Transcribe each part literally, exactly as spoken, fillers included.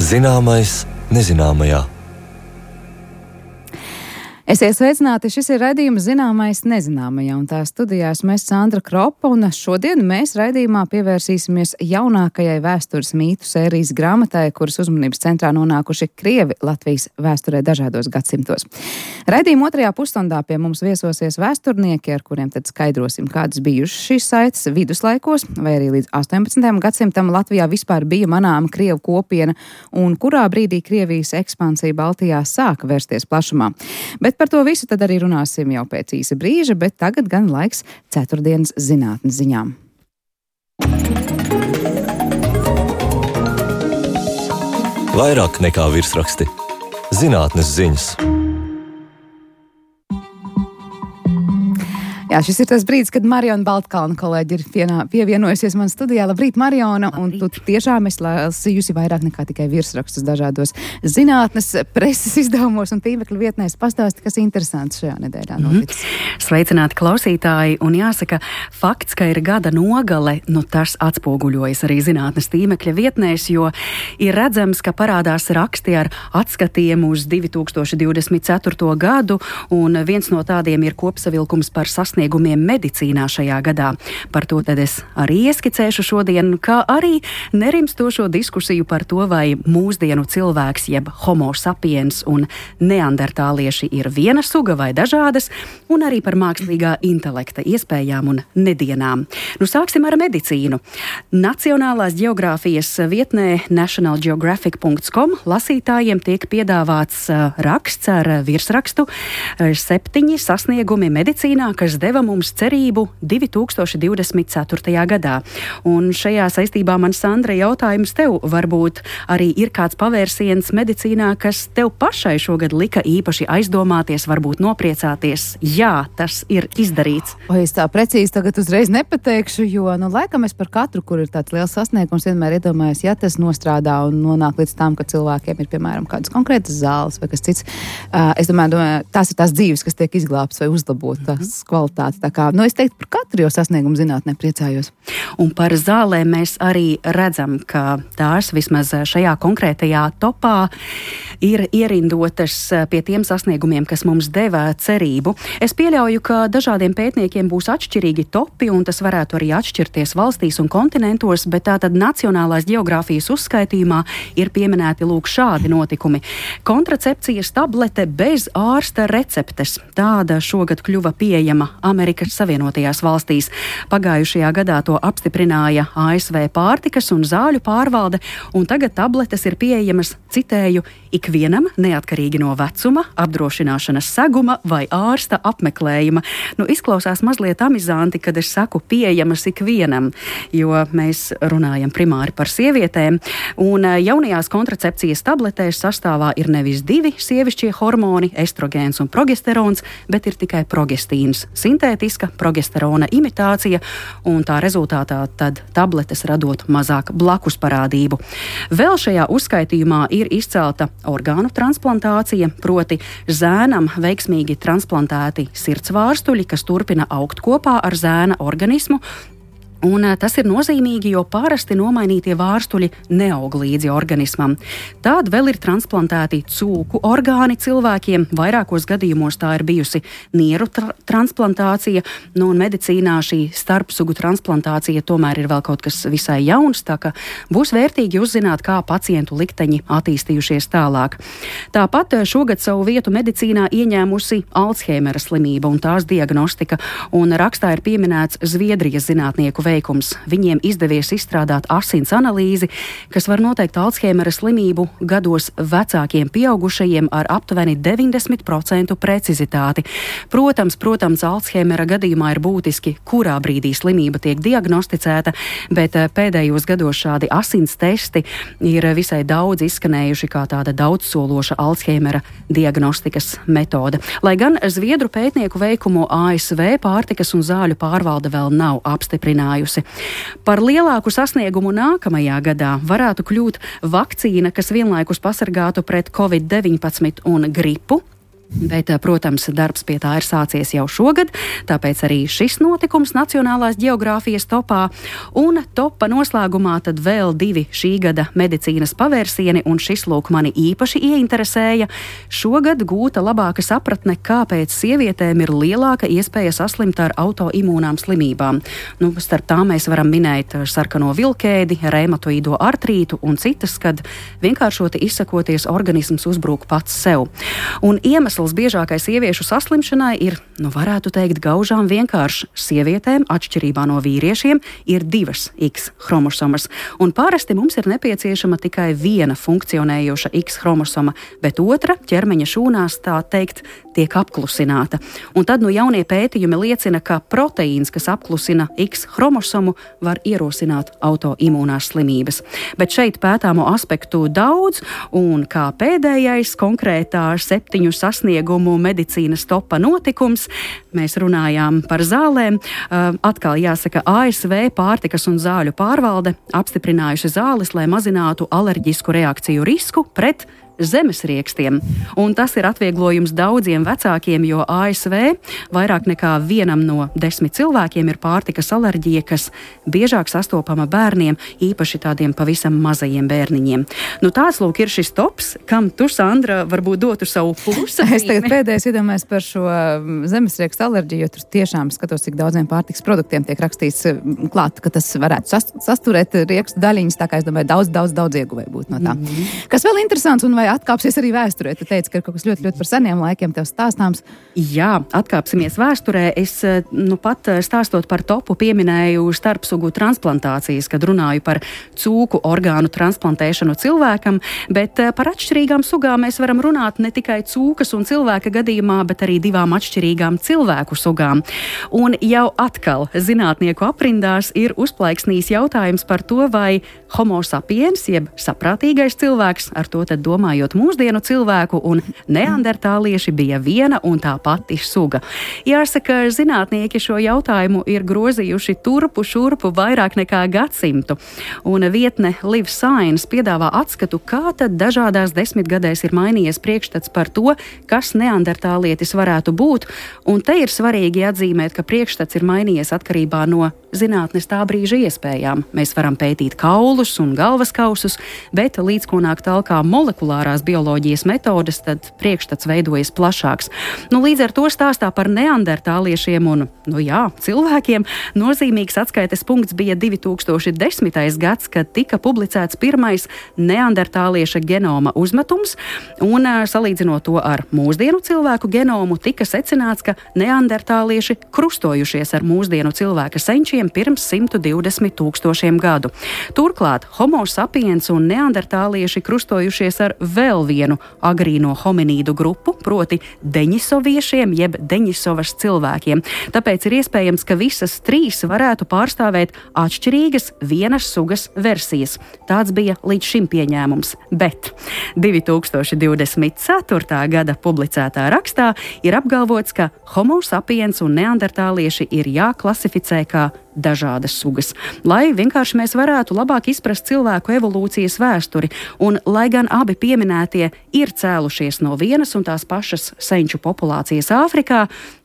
Zināmais nezināmajā. Esiet sveicināti, šis ir raidījums Zināmais nezināmajā, un tā studijās mēs Sandra Kropa, un šodien mēs raidījumā pievērsīsimies jaunākajai vēstures mītu sērijas grāmatai, kuras uzmanības centrā nonākuši krievi Latvijas vēsturē dažādos gadsimtos. Raidījuma otrajā pusstundā pie mums viesosies vēsturnieki, ar kuriem tad skaidrosim, kādas bijušas šīs saites viduslaikos, vai arī līdz astoņpadsmitajam gadsimtam Latvijā vispār bija manāma krievu kopiena, un kurā brīdī Krievijas ekspansija Baltijā sāka vērsties plašumā. Bet par to visu tad arī runāsim jau pēc īsa brīža, bet tagad gan laiks ceturtdienas zinātnes ziņām. Vairāk nekā virsraksti. Zinātnes ziņas. Jā, šis ir tas brīdis, kad Mariona Baltkalna kolēģi ir pienā, pievienojusies man studijā. Labrīt, Mariona, un tu tiešām esi lasījusi vairāk nekā tikai virsrakstus dažādos zinātnes, preses izdevumos un tīmekļa vietnēs. Pastāsti, kas interesants šajā nedēļā noticis. Mm. Sveicināti klausītāji, un jāsaka, fakts, ka ir gada nogale, nu tas atspoguļojas arī zinātnes tīmekļa vietnēs, jo ir redzams, ka parādās raksti ar atskatiem uz divi tūkstoši divdesmit ceturto gadu, un viens no tādiem ir kopsavilkums par sasniegumiem medicīnā šajā gadā. Par to tad es arī ieskicēšu šodien, kā arī nerimstošo diskusiju par to, vai mūsdienu cilvēks jeb homo sapiens un neandertālieši ir viena suga vai dažādas, un arī par mākslīgā intelekta iespējām un nedienām. Nu, sāksim ar medicīnu. Nacionālās ģeogrāfijas vietnē national geographic dot com lasītājiem tiek piedāvāts raksts ar virsrakstu septiņi sasniegumi medicīnā, kas deva mums cerību divi tūkstoši divdesmit ceturtajā gadā. Un šajā saistībā man, Sandra, jautājums tev, varbūt arī ir kāds pavērsiens medicīnā, kas tev pašai šogad lika īpaši aizdomāties, varbūt nopriecāties. Jā, tas ir izdarīts. O, es tā precīzi tagad uzreiz nepateikšu, jo, nu, laikam es par katru, kur ir tāds liels sasniegums, vienmēr iedomājos, ja tas nostrādā un nonāk līdz tam, ka cilvēkiem ir, piemēram, kādas konkrētas zāles vai kas cits. Uh, es domāju, domāju, tās ir tās dzīves, kas tiek izglābtas vai uzlabotas mm-hmm. kvalitātes. Tā kā, nu, es teiktu, par katru jau sasniegumu zinātnē priecājos. Un par zālēm mēs arī redzam, ka tās vismaz šajā konkrētajā topā ir ierindotas pie tiem sasniegumiem, kas mums deva cerību. Es pieļauju, ka dažādiem pētniekiem būs atšķirīgi topi, un tas varētu arī atšķirties valstīs un kontinentos, bet tātad Nacionālās ģeogrāfijas uzskaitījumā ir pieminēti lūk šādi notikumi. Kontracepcijas tablete bez ārsta receptes. Tāda šogad kļuva pieejama Amerikas Savienotajās valstīs. Pagājušajā gadā to apstiprināja A S V pārtikas un zāļu pārvalde, un tagad tabletes ir pieejamas, citēju, ikvienam, neatkarīgi no vecuma, apdrošināšanas seguma vai ārsta apmeklējuma. Nu, izklausās mazliet amizanti, kad es saku pieejamas ikvienam, jo mēs runājam primāri par sievietēm, un jaunajās kontracepcijas tabletēs sastāvā ir nevis divi sievišķie hormoni, estrogēns un progesterons, bet ir tikai progestīns. Sintētiska progesterona imitācija, un tā rezultātā tad tabletes radot mazāk blakus parādību. Vēl šajā uzskaitījumā ir izcelta orgānu transplantācija, proti zēnam veiksmīgi transplantēti sirds vārstuļi, kas turpina augt kopā ar zēna organismu. Un tas ir nozīmīgi, jo parasti nomainītie vārstuļi neaug līdzi organismam. Tād vēl ir transplantēti cūku orgāni cilvēkiem. Vairākos gadījumos tā ir bijusi nieru tra- transplantācija. Nu, un medicīnā šī starpsugu transplantācija tomēr ir vēl kaut kas visai jauns, tā ka būs vērtīgi uzzināt, kā pacientu likteņi attīstījušies tālāk. Tāpat šogad savu vietu medicīnā ieņēmusi Alzheimera slimība un tās diagnostika. Un rakstā ir pieminēts Zviedrijas zinātnieku veikums. Viņiem izdevies izstrādāt asins analīzi, kas var noteikt Alzheimera slimību gados vecākiem pieaugušajiem ar aptuveni deviņdesmit procentu precizitāti. Protams, protams, Alzheimera gadījumā ir būtiski, kurā brīdī slimība tiek diagnosticēta, bet pēdējos gados šādi asins testi ir visai daudz izskanējuši kā tāda daudzsološa Alzheimera diagnostikas metode. Lai gan Zviedru pētnieku veikumu A S V pārtikas un zāļu pārvalde vēl nav apstiprinājusi. Par lielāku sasniegumu nākamajā gadā varētu kļūt vakcīna, kas vienlaikus pasargātu pret covid deviņpadsmit un gripu. Bet, protams, darbs pie tā ir sācies jau šogad, tāpēc arī šis notikums Nacionālās ģeogrāfijas topā. Un topa noslēgumā tad vēl divi šī gada medicīnas pavērsieni, un šis lūk mani īpaši ieinteresēja. Šogad gūta labāka sapratne, kāpēc sievietēm ir lielāka iespēja saslimt ar autoimūnām slimībām. Nu, starp tām mēs varam minēt sarkano vilkēdi, reumatoīdo artrītu un citas, kad vienkāršoti izsakoties organisms uzbrūk pats sev. Un iemesls biežākai sieviešu saslimšanai ir, nu varētu teikt, gaužām vienkārši. Sievietēm, atšķirībā no vīriešiem, ir divas X chromosomas, un parasti mums ir nepieciešama tikai viena funkcionējoša X chromosoma, bet otra ķermeņa šūnās, tā teikt, tiek apklusināta. Un tad nu jaunie pētījumi liecina, ka proteīns, kas apklusina X chromosomu, var ierosināt autoimūnās slimības. Bet šeit pētāmo aspektu daudz, un kā pēdējais konkrētā septiņu sasniegumu medicīnas topa notikums, mēs runājām par zālēm. Atkal jāsaka, A S V pārtikas un zāļu pārvalde apstiprinājuši zāles, lai mazinātu alerģisku reakciju risku pret zemesriekstiem. Un tas ir atvieglojums daudziem vecākiem, jo A S V vairāk nekā vienam no desmit cilvēkiem ir pārtikas alerģija, kas biežāk sastopama bērniem, īpaši tādiem pavisam mazajiem bērniņiem. Nu tāds lūk ir šis tops, kam tu, Sandra, varbūt dotu savu plusa. Es tagad pēdējais iedomājos par šo zemesriekstu alerģiju, jo tur tiešām skatos, cik daudziem pārtikas produktiem tiek rakstīts klāt, ka tas varētu sast, sasturēt riekstu daļiņas, tā kā es domāju, daudz, daudz, daudz ieguvēju būtu no tā. Mm-hmm. Kas vēl interesants, un vai atkāpsies arī vēsturē? Tu teici, ka ir kaut kas ļoti, ļoti par seniem laikiem tev stāstāms. Jā, atkāpsimies vēsturē. Es, nu pat stāstot par topu, pieminēju starpsugu transplantācijas, kad runāju par cūku orgānu transplantēšanu cilvēkam, bet par atšķirīgām sugām mēs varam runāt ne tikai cūkas un cilvēka gadījumā, bet arī divām atšķirīgām cilvēku sugām. Un jau atkal zinātnieku aprindās ir uzplaiksnījis jautājums par to, vai homo sapiens, jeb saprātīgais cilvēks, ar to tad domājot mūsdienu cilvēku, un neandertālieši bija viena un tā pati suga. Jāsaka, zinātnieki šo jautājumu ir grozījuši turpu šurpu vairāk nekā gadsimtu, un vietne Live Science piedāvā atskatu, kā tad dažādās desmitgadēs ir mainījies priekšstats par to, kas neandertālietis varētu būt, un te ir svarīgi atzīmēt, ka priekšstats ir mainījies atkarībā no zinātnes tā brīža iespējām. Mēs varam pētīt kaulus un galvaskausus, bet līdz ko nāk talkā molekulārās bioloģijas metodes, tad priekšstats veidojas plašāks. Nu, līdz ar to stāstā par neandertāliešiem un, nu jā, cilvēkiem nozīmīgs atskaites punkts bija divi tūkstoši desmitais gads, kad tika publicēts pirmais neandertālieša genoma uzmetums, un salīdzinot to ar mūsdienu cilvēku genomu, tika secināts, ka neandertālieši krustojušies ar mūsdienu cilvēka senčiem pirms simt divdesmit tūkstošiem gadu. Turklāt homo sapiens un neandertālieši krustojušies ar vēl vienu agrīno hominīdu grupu, proti deņisoviešiem jeb deņisovas cilvēkiem. Tāpēc ir iespējams, ka visas trīs varētu pārstāvēt atšķirīgas vienas sugas versijas. Tāds bija līdz šim pieņēmums, bet divi tūkstoši divdesmit ceturtā gada publicētā rakstā ir apgalvots, ka homo sapiens un neandertālieši ir jāklasificē kā dažādas sugas, lai vienkārši mēs varētu labāk izprast cilvēku evolūcijas vēsturi, un lai gan abi pieminētie ir cēlušies no vienas un tās pašas senču populācijas Āfrikā,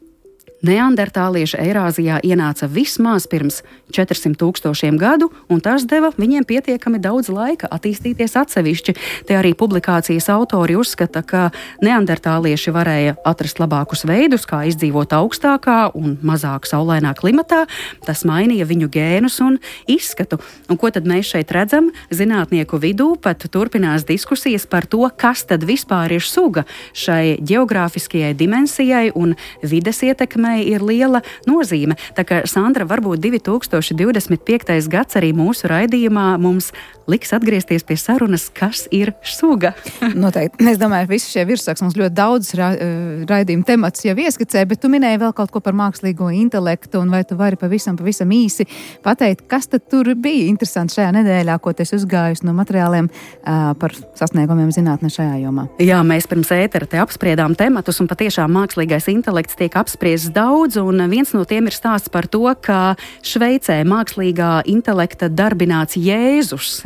neandertālieši Eirāzijā ienāca vismaz pirms četrsimt tūkstošiem gadu, un tas deva viņiem pietiekami daudz laika attīstīties atsevišķi. Te arī publikācijas autori uzskata, ka neandertālieši varēja atrast labākus veidus, kā izdzīvot augstākā un mazāk saulainā klimatā. Tas mainīja viņu gēnus un izskatu. Un ko tad mēs šeit redzam? Zinātnieku vidū pat turpinās diskusijas par to, kas tad vispār ir suga. Šai geogrāfiskajai dimensijai un vides ietekmei ir liela nozīme. Tā kā, Sandra, varbūt divi tūkstoši divdesmit piektais gads arī mūsu raidījumā mums liks atgriezties pie sarunas, kas ir suga. Noteikti. Es domāju, visi šie virsraksti mums ļoti daudz ra raidījumu temats jau ieskicē, bet tu minēji vēl kaut ko par mākslīgo intelektu, un vai tu vari pavisam, pavisam īsi pateikt, kas tad tur bija interesanti šajā nedēļā, ko tu esi uzgājusi no materiāliem uh, par sasniegumiem zinātnē šajā jomā? Jā, mēs pirms ētera te apspriedām tematus, un patiešām mākslīgais intelekts tiek apspriests daudz, un viens no tiem ir stāsts par to, ka Šveicē mākslīgā intelekta darbināts Jēzus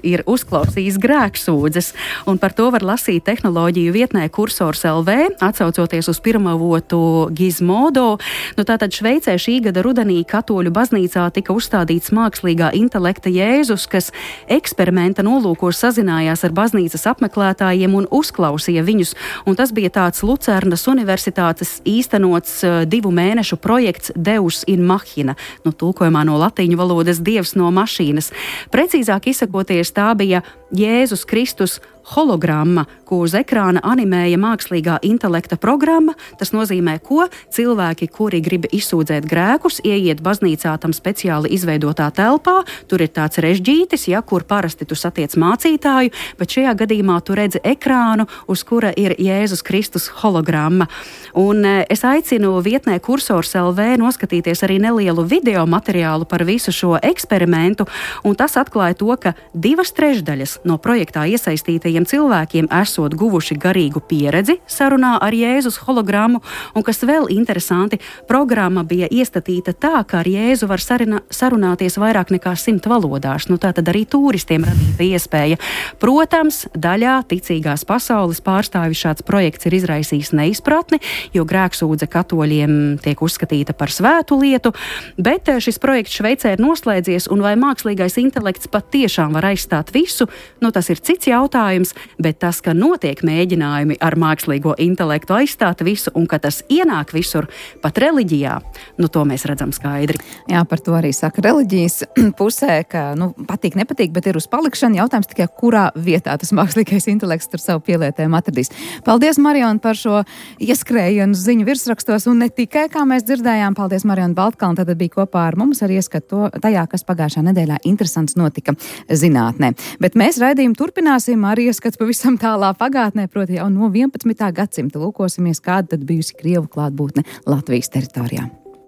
ir uzklausījis grēksūdzes, un par to var lasīt tehnoloģiju vietnē Kursors L V, atsaucoties uz pirmavotu Gizmodo. Nu, tātad Šveicē šī gada rudenī katoļu baznīcā tika uzstādīts mākslīgā intelekta Jēzus, kas eksperimenta nolūkos sazinājās ar baznīcas apmeklētājiem un uzklausīja viņus, un tas bija tāds Lucernas universitātes īstenots uh, divu mēnešu projekts Deus in Machina, nu, tulkojumā no latīņu valodas Dievs no mašīnas. Precīzāk izsakoties, tā bija Jēzus Kristus hologramma, ko uz ekrāna animēja mākslīgā intelekta programma. Tas nozīmē, ko cilvēki, kuri grib izsūdzēt grēkus, ieiet baznīcā tam speciāli izveidotā telpā. Tur ir tāds režģītis, ja, kur parasti tu satiec mācītāju, bet šajā gadījumā tu redzi ekrānu, uz kura ir Jēzus Kristus hologramma. Un e, es aicinu vietnē Kursors L V noskatīties arī nelielu video materiālu par visu šo eksperimentu, un tas atklāja to, ka divas trešdaļas no projektā iesaistītajiem cilvēkiem esot guvuši garīgu pieredzi sarunā ar Jēzus hologrammu, un kas vēl interesanti, programma bija iestatīta tā, ka ar Jēzu var sarina, sarunāties vairāk nekā simt valodās. Nu, tā tad arī turistiem radīta iespēja. Protams, daļā ticīgās pasaules pārstāvi šāds projekts ir izraisījis neizpratni, jo grēksūdze katoļiem tiek uzskatīta par svētu lietu, bet šis projekts Šveicē ir noslēdzies, un vai mākslīgais intelekts pat tiešām var aizstāt visu, nu tas ir cits jautājums, bet tas, ka notiek mēģinājumi ar mākslīgo intelektu aizstāt visu, un ka tas ienāk visur, pat reliģijā, nu to mēs redzam skaidri. Jā, par to arī saka reliģijas pusē, ka, nu, patīk, nepatīk, bet ir uz palikšanu. Jautājums tikai, kurā vietā tas mākslīgais intelekts tur savu pielietējumu atradīs. Paldies, Mariona, par šo ieskrējienu ziņu virsrakstos, un ne tikai, kā mēs dzirdējām. Paldies, Mariona Baltkalna, tad bija kopā ar mums ar ieskatu tajā, kas pagājušā nedēļā interesants notika zinātnē. Bet mēs raidījumu turpināsim ar ieskats pavisam tālā pagātnē, proti jau no vienpadsmitā gadsimta. Lūkosimies, kāda tad bijusi Krievu klātbūtne Latvijas teritorijā.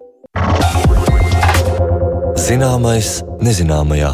Zināmais nezināmajā.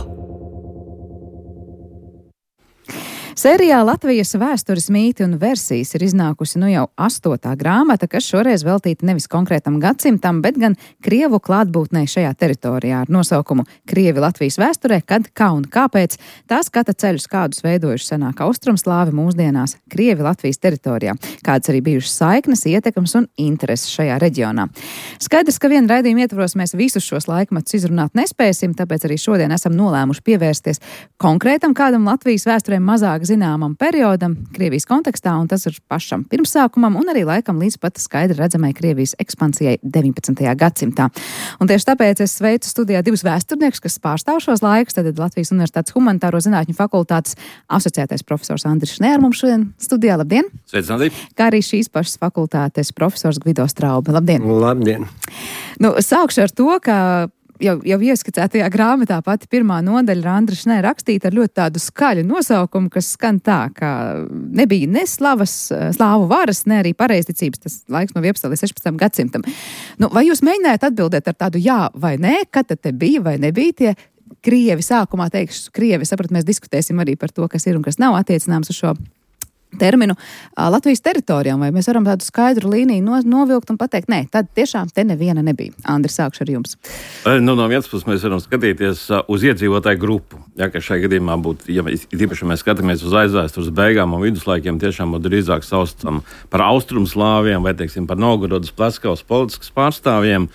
Sērijā Latvijas vēstures mīti un versijas ir iznākusi nu jau astotā grāmata, kas šoreiz veltīta nevis konkrētam gadsimtam, bet gan Krievu klātbūtnei šajā teritorijā ar nosaukumu Krievi Latvijas vēsturē, kad, kā un kāpēc tā skata ceļus, kādus veidojuši senāk austrumslāvi mūsdienās Krievi Latvijas teritorijā, kādas arī bijušas saiknes, ietekmes un intereses šajā reģionā. Skaidrs, ka vienu raidījumu ietvaros mēs visus šos laikmetus izrunāt nespēsim, tāpēc arī šodien esam nolēmuši pievērsties konkrētam kādam Latvijas vēsturē mazāk zināmam periodam Krievijas kontekstā, un tas ir pašam pirmsākumam un arī laikam līdz pat skaidri redzamai Krievijas ekspansijai deviņpadsmitajā gadsimtā. Un tieši tāpēc es sveicu studijā divus vēsturniekus, kas pārstāv šos laikus, tad Latvijas Universitātes humanitāro zinātņu fakultātes asociētais profesors Andris Šnē ar mums šodien studijā. Labdien! Sveicināti! Kā arī šīs pašas fakultātes profesors Gvido Straube. Labdien! Labdien! Nu, sākšu ar to, ka Jau, jau ieskicētajā grāmatā pati pirmā nodaļa ir Andris Šnē rakstīta ar ļoti tādu skaļu nosaukumu, kas skan tā, ka nebija ne slavas, slāvu varas, ne arī pareizticības, tas laiks no vienpadsmitam līdz sešpadsmitam gadsimtam. Nu, vai jūs mēģinājāt atbildēt ar tādu jā vai nē, kad tad te bija vai nebija tie Krievi? Sākumā teikšu Krievi, saprat, mēs diskutēsim arī par to, kas ir un kas nav attiecināms uz šo terminu Latvijas teritorijām, vai mēs varam tādu skaidru līniju no, novilkt un pateikt, nē, tad tiešām te neviena nebija. Andri, sākšu ar jums. Nu, no vienas puses mēs varam skatīties uz iedzīvotāju grupu. Ja, ka šajā gadījumā būtu, ja mēs, īpaši mēs skatāmies uz aizvēstures beigām un viduslaikiem, tiešām būtu drīzāk saucam par austrumslāviem vai, teiksim, par Novgorodas Pleskavas politiskas pārstāvjiem.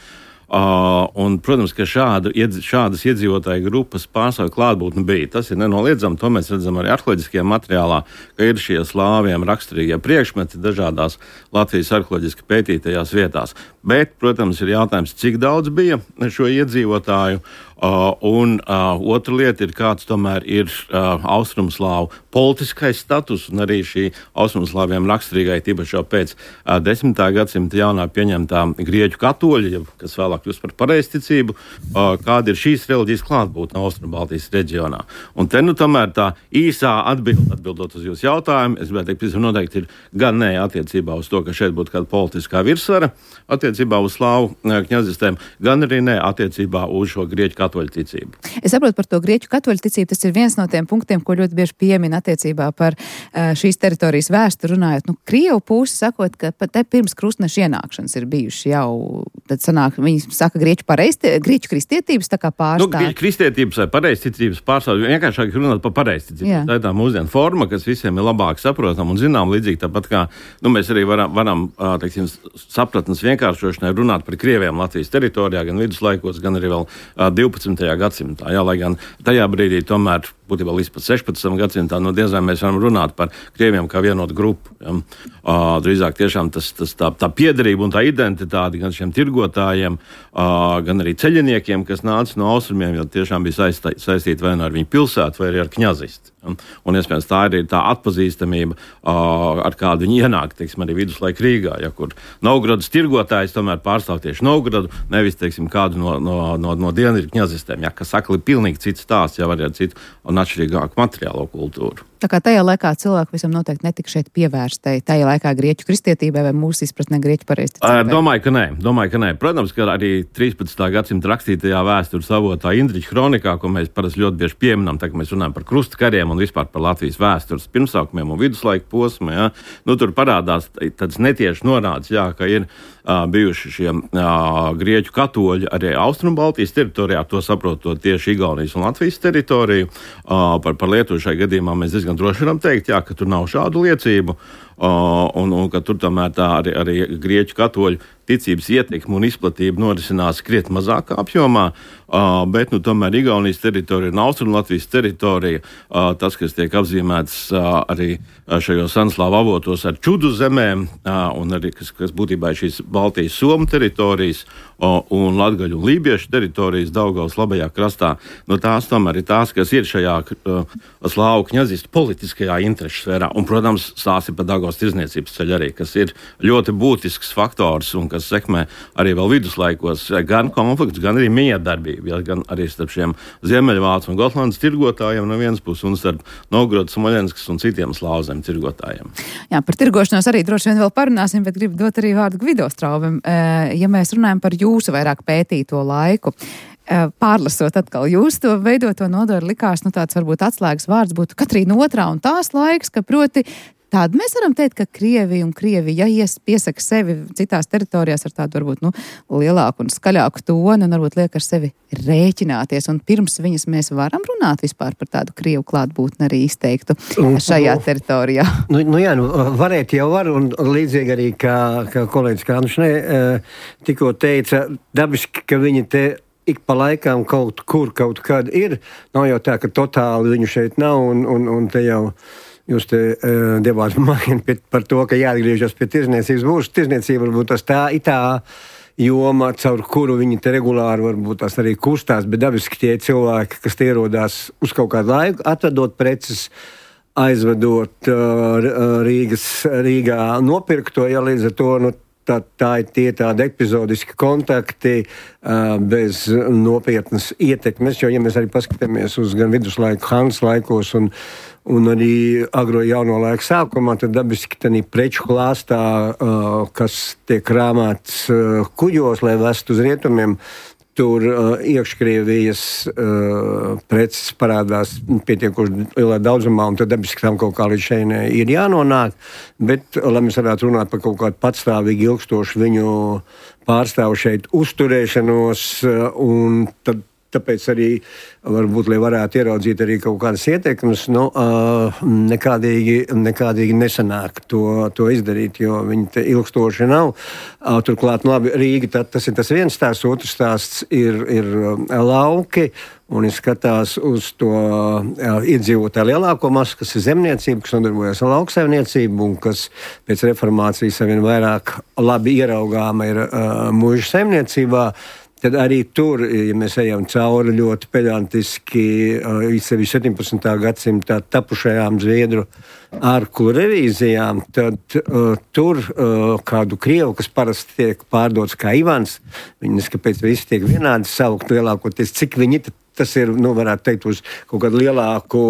Uh, un, protams, ka šāda, šādas iedzīvotāju grupas pārstāvju klātbūtne bija. Tas ir nenoliedzami, to mēs redzam arī arheoloģiskajā materiālā, ka ir šie slāviem raksturīgie priekšmeti dažādās Latvijas arheoloģiski pētītajās vietās. Bet, protams, ir jautājums, cik daudz bija šo iedzīvotāju. Uh, un uh, otra lieta ir, kāds tomēr ir uh, austrumslāvu politiskais status un arī šī austrumslāviem raksturīgai, tīpaši jau pēc uh, desmitā gadsimta jaunā pieņemtā grieķu katoļi, kas vēlāk kļūst par pareizticību, uh, kāda ir šīs reliģijas klātbūtne Austrumbaltijas reģionā. Un te nu tomēr tā īsā atbild, atbildot uz jūsu jautājumu, es gribētu teikt, ka noteikti ir gan nē attiecībā uz to, ka šeit būtu kāda politiskā virsvara attiecībā uz slāvu kņazistēm, gan arī nē attiecībā uz šo grieķu katoļu katoļu ticību. Es saprotu par to grieķu katoļu ticību, tas ir viens no tiem punktiem, ko ļoti bieži piemin attiecībā par uh, šīs teritorijas vēsturi runājot. Nu, Krievu pusi sakot, ka pat te pirms krustneša ienākšanas ir bijuši jau, tad sanāk, viņi saka grieķu pareiztie, grieķu kristietības tā kā pārstāvji. Nu, grieķu kristietības vai pareizticības pārstāvji, vienkāršāk runāt par pareizticību. Tā ir tā mūsdienu forma, kas visiem ir labāk saprotam un zinām līdzīgi tāpat kā, nu, mēs arī varam, varam teiksim, sapratnes vienkāršošanai runāt par Krieviem Latvijas teritorijā, gan viduslaikos, gan arī vēl divpadsmitajā gadsimtā. Jā, lai gan tajā brīdī tomēr būtībā līdz pat sešpadsmitajam gadsimtā no diezgan mēs varam runāt par Krieviem kā vienotu grupu. Ja? Uh, drīzāk tiešām tas, tas tā, tā piederība un tā identitāte gan šiem tirgotājiem, uh, gan arī ceļiniekiem, kas nāca no austrumiem, jo tiešām bija saistī, saistīti vai nu ar viņu pilsētu, vai arī ar kņazistu. Ja? Un iespējams tā ir tā atpazīstamība, uh, ar kādu viņi ienāk, teiksim, arī viduslaika Rīgā, ja, kur Novgorodas tirgotājs tomēr pārstāv tieši Novgorodu, nevis, teiksim, kādu no, no, no, no dienvidu kņazistēm, ja, kas saka, ir pilnīgi cits stāsts, jau arī ar citu un atšķirīgāku materiālo kultūru. Tā kā tajā laikā cilvēki visam noteikti netika šeit pievērstei, tajā laikā grieķu kristietībai vai mūsu izpratnē grieķu pareizticībai? Domāju, ka nē. Domāju, ka nē. Protams, ka arī trīspadsmitā gadsimta rakstītajā vēstures avotā Indriča kronikā, ko mēs parasti ļoti bieži pieminam, tā kā mēs runājam par krustakariem un vispār par Latvijas vēstures pirmsākumiem un viduslaiku posmu, ja, nu, tur parādās tāds netieši norādes, jā, ka ir uh, bijuši šie uh, grieķu katoļi arī Austrumbaltijas teritorijā, to saprotot tieši Igaunijas un Latvijas teritoriju. Uh, par, par Lietuvu šai gadījumā mēs diezgan droši varam teikt, jā, ka tur nav šādu liecību, uh, un, un ka tur tomēr tā arī, arī grieķu katoļu ticības ietekme un izplatība norisinās krietni mazākā apjomā, uh, bet nu, tomēr Igaunijas teritorija un Austrumlatvijas teritorija, uh, tas, kas tiek apzīmēts uh, arī šajos Sanslāvu avotos ar čudu zemēm, uh, un arī, kas, kas būtībā ir šīs Baltijas Somu teritorijas uh, un Latgaļu un Lībiešu teritorijas Daugavas labajā krastā, nu, tās tomēr ir tās, kas ir šajā uh, slāvu kņazistu politiskajā interešu sfērā, un, protams, stāsti par Daugavas tirzniecības ceļu arī, kas ir ļoti būtisks faktors un kas sekmē arī vēl viduslaikos gan konflikts, gan arī miedarbību, ja, gan arī starp šiem Ziemeļvācu un Gotlandes tirgotājiem no vienas puses un starp Novgorodas, Smoļenskas un citiem slāvzem tirgotājiem. Jā, par tirgošanos arī droši vien vēl parunāsim, bet gribu dot arī vārdu Gvido Straubim. Ja mēs runājam par jūsu vairāk pētīto laiku, pārlasot atkal jūs to veidoto nodaļu, likās, nu tāds varbūt atslēgas vārds būtu Katrīna otrā un tās laiks, ka proti tādu mēs varam teikt, ka Krievija un Krievija, ja piesaka sevi citās teritorijās ar tādu varbūt nu, lielāku un skaļāku tonu un varbūt liek ar sevi rēķināties, un pirms viņas mēs varam runāt vispār par tādu Krievu klātbūtni arī izteiktu šajā teritorijā. Nu, nu jā, nu, varēt jau var, un līdzīgi arī, kā, kā kolēģis Kānušnē tikko teica, dabiski, ka viņi te ik pa laikām kaut kur, kaut kad ir, nav jau tā, ka totāli viņu šeit nav, un, un, un te jau jūs te uh, devāt mājienu par to, ka jāatgriežas pie tirzniecības būs. Tirzniecība varbūt tas tā ir tā joma, caur kuru viņi te regulāri varbūt tās arī kustās, bet dabiski tie cilvēki, kas te ierodās uz kaut kādu laiku, atvedot preces, aizvedot uh, Rīgas, Rīgā nopirkto, ja līdz ar to, nu, Tā, tā ir tie tādi epizodiski kontakti uh, bez nopietnas ietekmes, jo, ja mēs arī paskatāmies uz gan viduslaiku Hānas laikos un, un arī agro jauno laiku sākumā, tad dabiski tādā preču klāstā, uh, kas tiek krāmēts uh, kuģos, lai vestu uz rietumiem, tur uh, iekškrievijas uh, preces parādās pietiekoši lielā daudzumā, un tad dabiski tam kaut kā līdz šeit ir jānonāk, bet, lai mēs varētu runāt par kaut kādu patstāvīgi ilgstošu viņu pārstāvu šeit uzturēšanos, uh, un tad tāpēc arī varbūt, lai varētu ieraudzīt arī kaut kādas ietekmes, nu, uh, nekādīgi, nekādīgi nesanāk to, to izdarīt, jo viņi te ilgstoši nav. Uh, turklāt, nu, labi, Rīga, tad, tas ir tas viens stāsts, otrs stāsts ir, ir uh, lauki, un ir skatās uz to uh, iedzīvotāju lielāko masu, kas ir zemniecība, kas nodarbojas ar lauksaimniecību, un kas pēc reformācijas savien vairāk labi ieraugāma ir uh, muižu saimniecībā. Tad arī tur, ja mēs ejam cauri ļoti pedantiski, sevi septiņpadsmitā gadsimtā tapušajām Zviedru ārklu revīzijām, tad uh, tur uh, kādu Krievu, kas parasti tiek pārdots kā Ivans, viņas, kāpēc visi tiek vienādi saukt lielākoties, cik viņi, tas ir, nu, varētu teikt, uz kaut kādu lielāku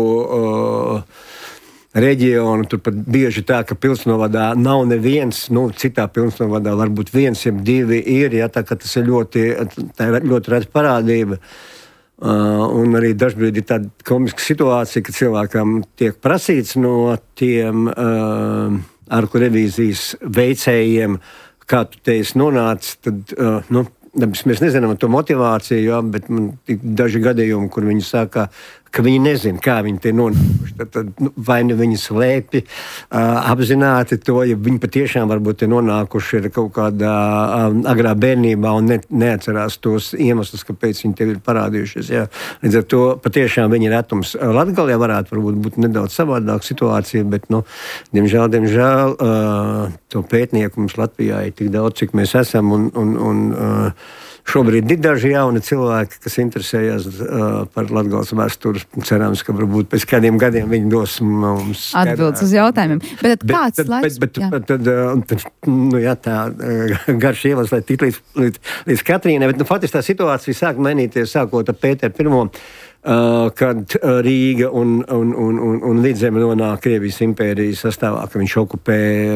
uh, reģionu, tur pat bieži tā, ka pilsnovadā nav neviens, nu, citā pilsnovadā varbūt viens, jeb divi ir, ja, tā ka tas ir ļoti, tā ir ļoti redz parādība. Uh, un arī dažbrīd ir tāda komiska situācija, ka cilvēkam tiek prasīts no tiem uh, ārku revīzijas veicējiem, kā tu te esi nonācis, tad, uh, nu, mēs nezinām to motivāciju, jā, bet man ir daži gadījumi, kur viņi saka, ka viņi nezina, kā viņi te nonākuši. Tad, tad, nu, vai nu viņi slēpi uh, apzināti to, ja viņi patiešām varbūt te nonākuši ir kaut kādā um, agrā bērnībā un ne, neatcerās tos iemeslus, kāpēc viņi tev ir parādījušies. Jā. Līdz ar to patiešām viņi ir retums. Latgalē varētu varbūt būt nedaudz savādāk situācija, bet, nu, diemžēl, diemžēl uh, to pētnieku mums Latvijā ir tik daudz, cik mēs esam un, un, un uh, šobrīd ir daži jauni cilvēki, kas interesējas uh, par Latgales vēsturi. Cerams, ka varbūt pēc kādiem gadiem viņi dos mums atbildes uz jautājumiem. Bet, bet kāds tad, laiks? Bet, bet, tad, tad, nu, jā, tā garš ievas, lai tik līdz, līdz, līdz Katrīnai. Bet, nu, faktiski tā situācija sāk mainīties, sākot ar Pēteru Pirmo, uh, kad Rīga un, un, un, un, un Vidzeme nonāk Krievijas impērijas sastāvā, ka viņš okupē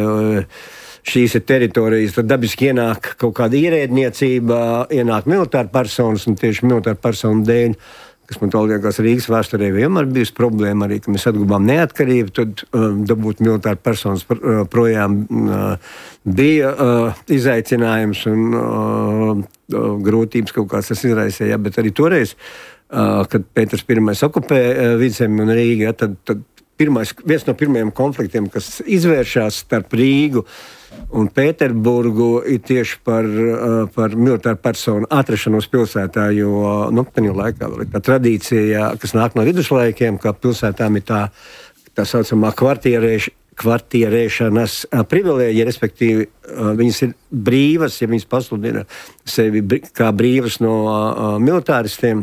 uh, šīs ir teritorijas, tad dabiski ienāk kaut kāda ierēdniecība, ienāk militāra personas, un tieši militāra personu dēļ, kas man liekas Rīgas vēsturē vienmēr bijusi problēma, arī, ka mēs atguvām neatkarību, tad um, dabūt militāra personas pr, uh, projām uh, bija uh, izaicinājums un uh, uh, grūtības kaut kāds tas izraisīja, bet arī toreiz, uh, kad Pēters Pirmais okupē uh, Vidzemi un Rīgu, ja, tad, tad pirmais, viens no pirmajiem konfliktiem, kas izvēršās starp Rīgu un Pēterburgu, ir tieši par, uh, par militāru personu atrašanos pilsētā, jo, nu, tajā laikā vēl ir tā tradīcija, kas nāk no viduslaikiem, ka pilsētām ir tā, tā saucamā kvartierēš, kvartierēšanas uh, privilēģija, respektīvi, uh, viņas ir brīvas, ja viņas pasludina sevi br- kā brīvas no uh, militāristiem,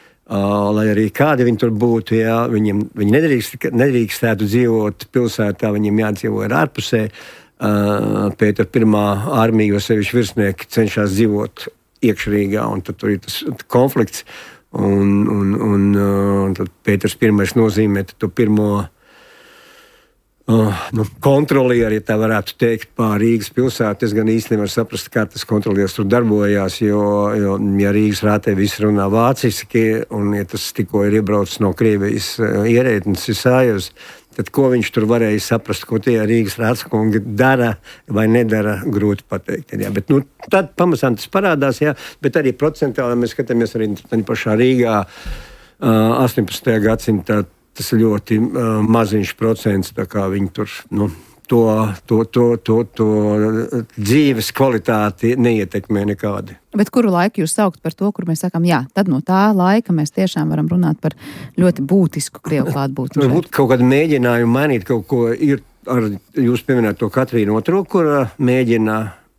uh, lai arī kādi viņi tur būtu, jā, viņiem, viņi nedrīkst, nedrīkstētu dzīvot pilsētā, viņiem jādzīvo ir ārpusē. Uh, Pētera Pirmā armija, jo sevišķi virsnieki cenšas dzīvot iekšrīgā, un tad tur ir tas konflikts, un, un, un, uh, un tad Pēters Pirmais nozīmē to pirmo uh, nu, kontrolieri, ja tā varētu teikt, pār Rīgas pilsētu. Es gan īsti nevaru saprast, kā tas kontrolieris tur darbojās, jo, jo ja Rīgas rātē visi runā vāciski, un ja tas tikko ir iebraucis no Krievijas uh, ierēdnis Isājevs, tad ko viņš tur varēja saprast, ko tie Rīgas rādskungi dara vai nedara, grūti pateikt. Jā. Bet, nu, tad pamazām tas parādās, jā, bet arī procentāli mēs skatāmies arī tā pašā Rīgā uh, astoņpadsmitajā gadsimtā, tas ir ļoti uh, maziņš procents, tā kā viņi tur, nu, to, to, to, to, to dzīves kvalitāti neietekmē nekādi. Bet kuru laiku jūs saukt par to, kur mēs sakām, jā, tad no tā laika mēs tiešām varam runāt par ļoti būtisku Krievu klātbūtni? Varbūt kaut kādu mēģinājumu mainīt kaut ko ir ar jūs pieminēt to Katrīnu Otro, kur mēģina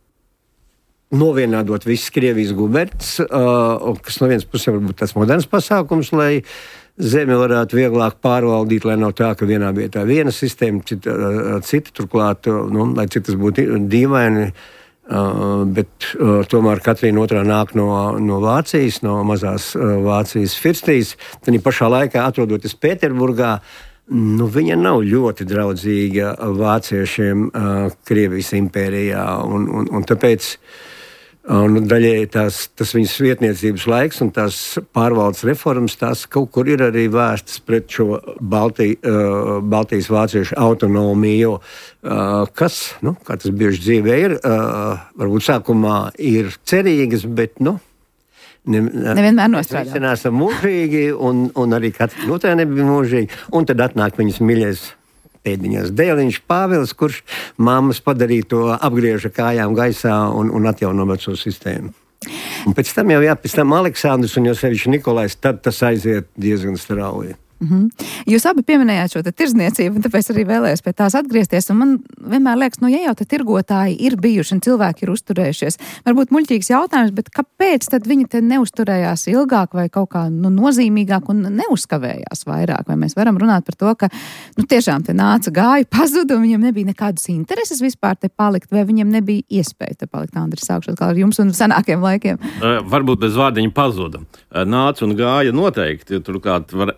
novienādot visas Krievijas guberņas, uh, kas no vienas puses varbūt tāds moderns pasākums, lai zemi varētu vieglāk pārvaldīt, lai nav tā, ka vienā vietā viena sistēma, cita, cita turklāt, nu, lai cik tas būtu dīvaini, uh, bet uh, tomēr Katrīna Otrā nāk no, no Vācijas, no mazās uh, Vācijas firstīs, tad pašā laikā atrodoties Pēterburgā, nu, viņa nav ļoti draudzīga vāciešiem uh, Krievijas impērijā, un, un, un tāpēc Un daļēji tās, tas viņas vietniecības laiks un tās pārvaldes reformas, tās kaut kur ir arī vērstas pret šo Baltiju, uh, Baltijas vāciešu autonomiju, uh, kas, nu, kā tas bieži dzīvē ir, uh, varbūt sākumā ir cerīgas, bet, nu, ne, nevienmēr nostrādā. Mēs neesam mūžīgi, un, un arī Katrīna Otrā nebija mūžīgi, un tad atnāk viņas miļais pēdiņās dēliņš Pāvils, kurš mammas padarīja to apgrieža kājām gaisā un, un atjauno veco sistēmu. Un pēc tam jau, jā, pēc tam Aleksandrs un jau sevišķi Nikolais, tad tas aiziet diezgan strauji. Mm-hmm. Jūs abi pieminējāt šo tirdzniecību, un tāpēc arī vēlējos pie tās atgriezties. Un man vienmēr liekas, nu, ja jau te tirgotāji ir bijuši un cilvēki ir uzturējušies, varbūt muļķīgs jautājums, bet kāpēc tad viņi te neuzturējās ilgāk vai kaut kā nu, nozīmīgāk un neuzkavējās vairāk? Vai mēs varam runāt par to, ka nu, tiešām te nāca gāja, pazuda un viņiem nebija nekādas intereses vispār te palikt, vai viņiem nebija iespēja te palikt? Andri, sākšu atkal ar jums un senākiem laikiem. Uh, varbūt bez vārdiņa pazuda. Uh, nāca un gāja noteikti, turklāt, var, es gribētu teikt,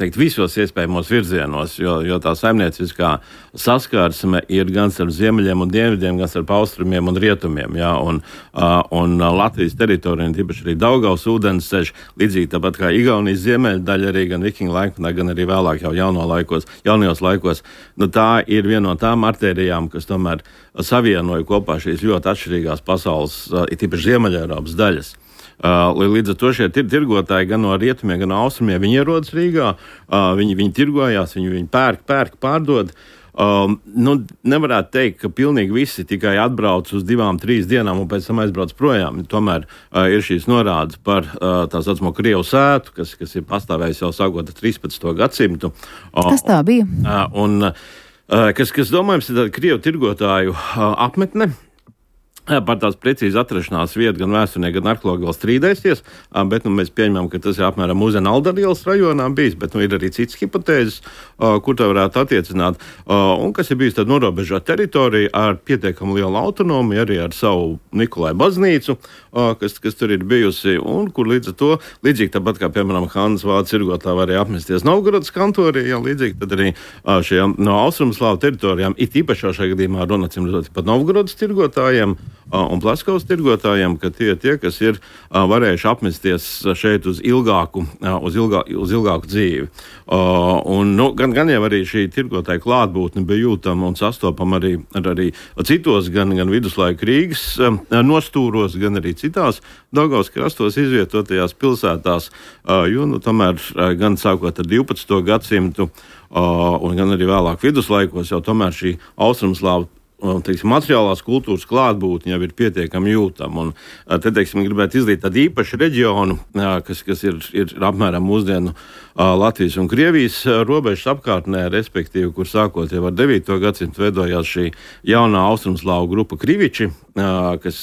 teikt, visos iespējamos virzienos, jo, jo tā saimnieciskā saskarsme ir gan ar ziemeļiem un dienvidiem, gan ar austrumiem un rietumiem. Jā, un, un Latvijas teritorija, tīpaši arī Daugavas ūdensceļš, līdzīgi tāpat kā Igaunijas ziemeļdaļa, arī gan vikingu laikmetā, gan arī vēlāk jau jauno laikos, jaunajos laikos. Nu, tā ir viena no tām artērijām, kas tomēr savienoja kopā šīs ļoti atšķirīgās pasaules, tīpaši Ziemeļeiropas daļas. Uh, līdz ar to šie tir tirgotāji gan no rietumiem, gan no austrumiem, viņi ierodas Rīgā, uh, viņi, viņi tirgojās, viņi, viņi pērk, pērk, pārdod. Um, nu, nevarētu teikt, ka pilnīgi visi tikai atbrauc uz divām, trīs dienām un pēc tam aizbrauc projām. Tomēr uh, ir šīs norādes par uh, tā saucamo Krievu sētu, kas, kas ir pastāvējis jau sākot ar trīspadsmito gadsimtu. Uh, kas tā bija? Uh, un, uh, kas, kas domājams, ir tāda Krievu tirgotāju uh, apmetne. Par tās precīzi atrašanās vietu gan vēsturnieki, gan arheologi vēl strīdēsies, bet nu, mēs pieņemam, ka tas ir apmēram Mūzena Aldarielas rajonā bijis, bet nu, ir arī citas hipotēzes, kur tā varētu attiecināt, un kas ir bijis tāda norobežota teritorija ar pietiekami lielu autonomiju, arī ar savu Nikolai baznīcu, kas, kas tur ir bijusi, un kur līdz ar to, līdzīgi tāpat kā, piemēram, Hannas Vācu tirgotā varēja apmesties Novgorodas kantorī, jā, līdzīgi tad arī šajām no Austrumslāvu teritorijām, it īpašā šajā gadījumā runācim par Novgorodas tirgotājiem, un Plaskavas tirgotājiem, ka tie tie, kas ir uh, varējuši apmesties šeit uz ilgāku, uh, uz ilgā, uz ilgāku dzīvi. Uh, un, nu, gan, gan jau arī šī tirgotāja klātbūtne bija jūtama un sastopama arī, ar, arī citos, gan, gan viduslaika Rīgas uh, nostūros, gan arī citās Daugavas krastos izvietotajās pilsētās, uh, jo, nu, tomēr uh, gan sākot ar divpadsmito gadsimtu uh, un gan arī vēlāk viduslaikos jau tomēr šī austrumslāvu teiksim, materiālās kultūras klātbūtne jau ir pietiekami jūtama. Un te, teiksim, gribētu izlīt tādu īpašu reģionu, kas, kas ir, ir apmēram mūsdienu Latvijas un Krievijas robežas apkārtnē, respektīvi, kur sākot jau ar devīto gadsimtu veidojās šī jaunā austrumslāvu grupa Kriviči, kas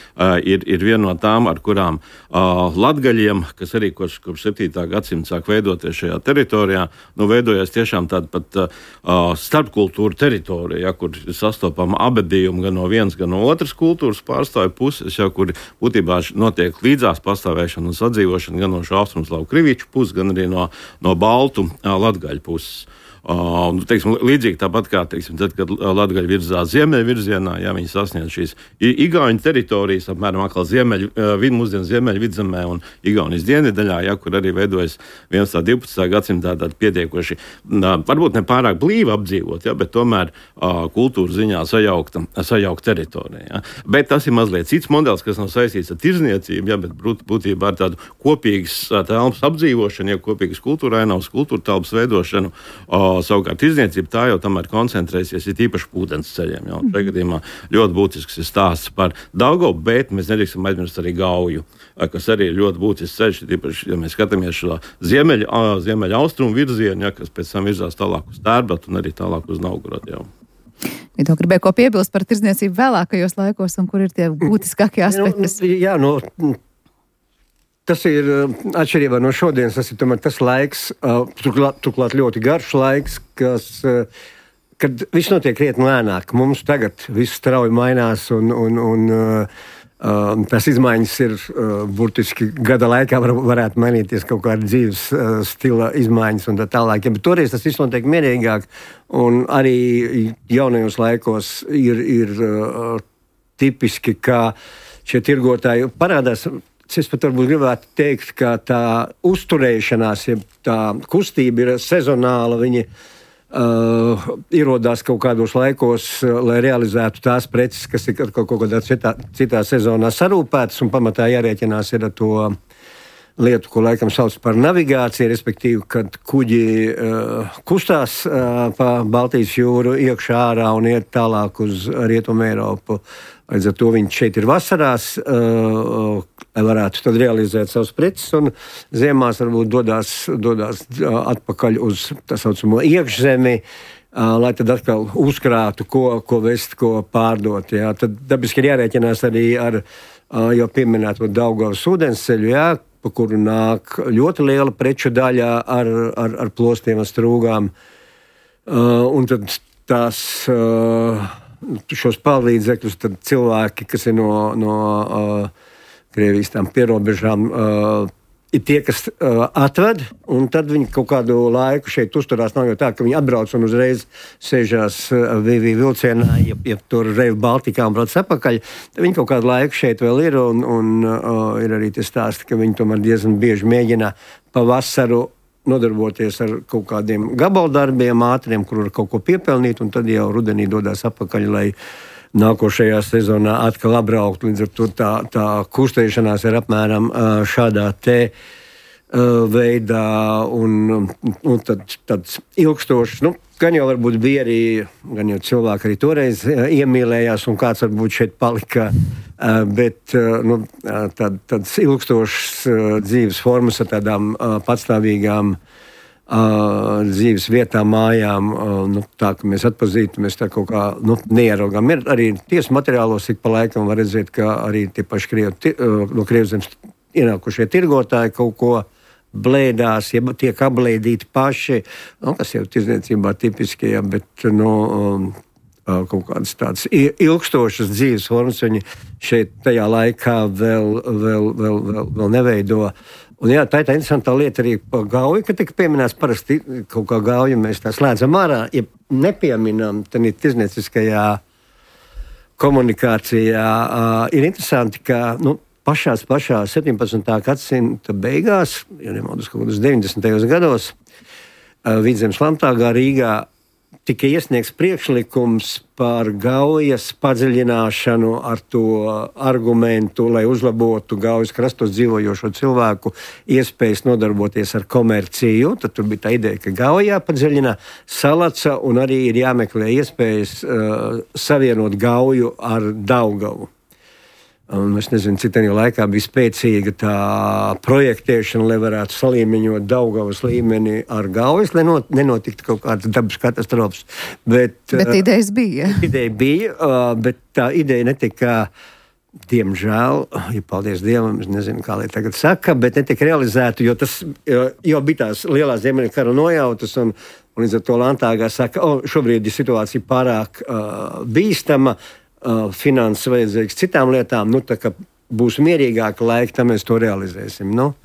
ir, ir viena no tām, ar kurām latgaļiem, kas arī kopš septītā gadsimta sāk veidoties šajā teritorijā, nu, veidojās tiešām tāda pat starpkultūra teritorija, ja, kur sastopama abedījuma gan no vienas, gan no otras kultūras pārstāvju puses, ja, kur būtībā notiek līdzās pastāvēšana un sadzīvošana gan no šo austrumslāvu Kriviču puses, gan arī no, no baltu latgaļu puses. Uh, teiksim, līdzīgi tāpat kā, teiksim, tad, kad latgaļi virzās ziemeļu virzienā, ja viņi sasniedz šīs igauņu teritorijas, apmēram atkal ziemeļu, uh, mūsdienu ziemeļu vidzemē un Igaunijas dienvidaļā, ja, kur arī veidojas viens tā divpadsmitā gadsimtā tādi pietiekoši, uh, varbūt ne pārāk blīvi apdzīvot, ja, bet tomēr uh, kultūra ziņā sajaukta, sajaukta teritorija. Ja. Bet tas ir mazliet cits modelis, kas nav saistīts ar tirzniecību, ja, bet būt, būtībā ar tādu kopīgas telpas apdzīvošanu, ja, kopīgas kultūrainavas, kultūra telpas veidošanu. Uh, Savukārt izniecība tā jau tomēr koncentrēsies ir īpaši ūdens ceļiem. Jau. Šajā gadījumā ļoti būtisks ir stāsts par Daugavu, bet mēs nedrīkstam aizmirst arī Gauju, kas arī ir ļoti būtisks ceļš, īpaši, ja mēs skatāmies šo ziemeļu, ziemeļu austrumu virzienu, ja, kas pēc tam virzās tālāk uz Tērbratu un arī tālāk uz Novgorodu jau. Ja tu gribēji ko piebilst par tirdzniecību vēlākajos laikos un kur ir tie būtiskākie aspekti? Nu, jā, no... Tas ir atšķirībā no šodienas, tas ir tomēr tas laiks, uh, turklāt, turklāt ļoti garš laiks, kas, uh, kad viss notiek krietni lēnāk. Mums tagad viss strauji mainās un, un, un uh, uh, tās izmaiņas ir uh, burtiski gada laikā var, varētu mainīties kaut kāda dzīves uh, stila izmaiņas un tā tālāk. Ja, bet toreiz tas viss notiek mierīgāk un arī jaunajos laikos ir, ir uh, tipiski, ka šie tirgotāji parādās. Es pat varbūt gribētu teikt, ka tā uzturēšanās, ja tā kustība ir sezonāla, viņi uh, ierodās kaut kādos laikos, uh, lai realizētu tās preces, kas ir kaut, kaut kādā citā, citā sezonā sarūpētas, un pamatā jārēķinās ir ar to lietu, ko laikam sauc par navigāciju, respektīvi, kad kuģi uh, kustās uh, pa Baltijas jūru iekšā ārā un iet tālāk uz Rietumu Eiropu. Līdz ar to viņi šeit ir vasarās, uh, lai varētu tad realizēt savus preces, un ziemās varbūt dodās, dodās uh, atpakaļ uz tā saucamo iekšzemi, uh, lai tad atkal uzkrātu, ko, ko vest, ko pārdot. Jā. Tad dabiski ir jārēķinās arī ar uh, jau pieminēto Daugavas ūdensceļu, jā, pa kuru nāk ļoti liela preču daļa ar, ar, ar plostiem un strūgām. Uh, un tad tās... Uh, šos palīdzekļus tad cilvēki, kas ir no, no uh, Krievijas tām pierobežām, uh, ir tie, kas uh, atved, un tad viņi kaut kādu laiku šeit uzturās. Nav jau tā, ka viņi atbrauc un uzreiz sēžās uh, Vīvī vilcienā, ja, ja tur Reiv Baltikā un brauc apakaļ. Tad viņi kaut kādu laiku šeit vēl ir, un, un uh, ir arī tie stāsti, ka viņi tomēr diezgan bieži mēģina pavasaru nodarboties ar kaut kādiem gabaldarbiem, ātriem, kur var kaut ko piepelnīt, un tad jau rudenī dodās apakaļ, lai nākošajā sezonā atkal apbraukt. Līdz ar to tā, tā kustēšanās ir apmēram šādā te uh, veidā, un, un tad, tāds ilgstošs, nu, gan jau varbūt bija arī, gan jau cilvēki arī toreiz uh, iemīlējās, un kāds varbūt šeit palika, uh, bet uh, nu, tād, tāds ilgstošs uh, dzīves formas ar tādām uh, patstāvīgām Uh, dzīves vietām, mājām, uh, nu, tā, ka mēs atpazītu, mēs tā kaut kā nu, neieraugām. Ir arī tiesu materiālos, ik pa laikam var redzēt, ka arī tie paši Krievi, uh, no Krievzemes ienākušie tirgotāji kaut ko blēdās, ja tiek ablēdīti paši, nu, kas jau tirdzniecībā tipiski, ja, bet nu, um, uh, kaut kādas tādas ilgstošas dzīves formas viņi šeit tajā laikā vēl, vēl, vēl, vēl, vēl neveido. Un jā, tā ir tā interesantā lieta arī par gauju, ka tika pieminēts parasti kaut kā gauju, mēs tā slēdzam ārā, ja nepieminam, tad ir tirznieciskajā komunikācijā. Uh, ir interesanti, ka nu, pašās pašās septiņpadsmitā gadsimta beigās, ja nemaldos kaut kādos deviņdesmitajos gados, uh, Vidzemes Landtāgā Rīgā tika iesniegts priekšlikums par gaujas padziļināšanu ar to argumentu, lai uzlabotu gaujas krastos dzīvojošo cilvēku iespējas nodarboties ar komerciju. Tad tur bija tā ideja, ka gauja jāpadziļina, Salaca un arī ir jāmeklē iespējas uh, savienot gauju ar Daugavu. Un es nezinu, cik tajā laikā bija spēcīga tā projektēšana, lai varētu salīmeņot Daugavas līmeni ar Gaujas, lai not, nenotiktu kaut kādas dabas katastrofas. Bet, bet uh, idejas bija. Ideja bija, uh, bet tā ideja netika, diemžēl, ja paldies Dievam, es nezinu, kā lai tagad saka, bet netika realizēta, jo tas jo, jo bija tās lielās Ziemeļu kara nojautas, un, un līdz ar to Landtāgā saka, o, šobrīd ir situācija pārāk uh, bīstama, Uh, finanses vajadzīgs citām lietām, nu, tā kā būs mierīgāka laika, tad mēs to realizēsim. Nu?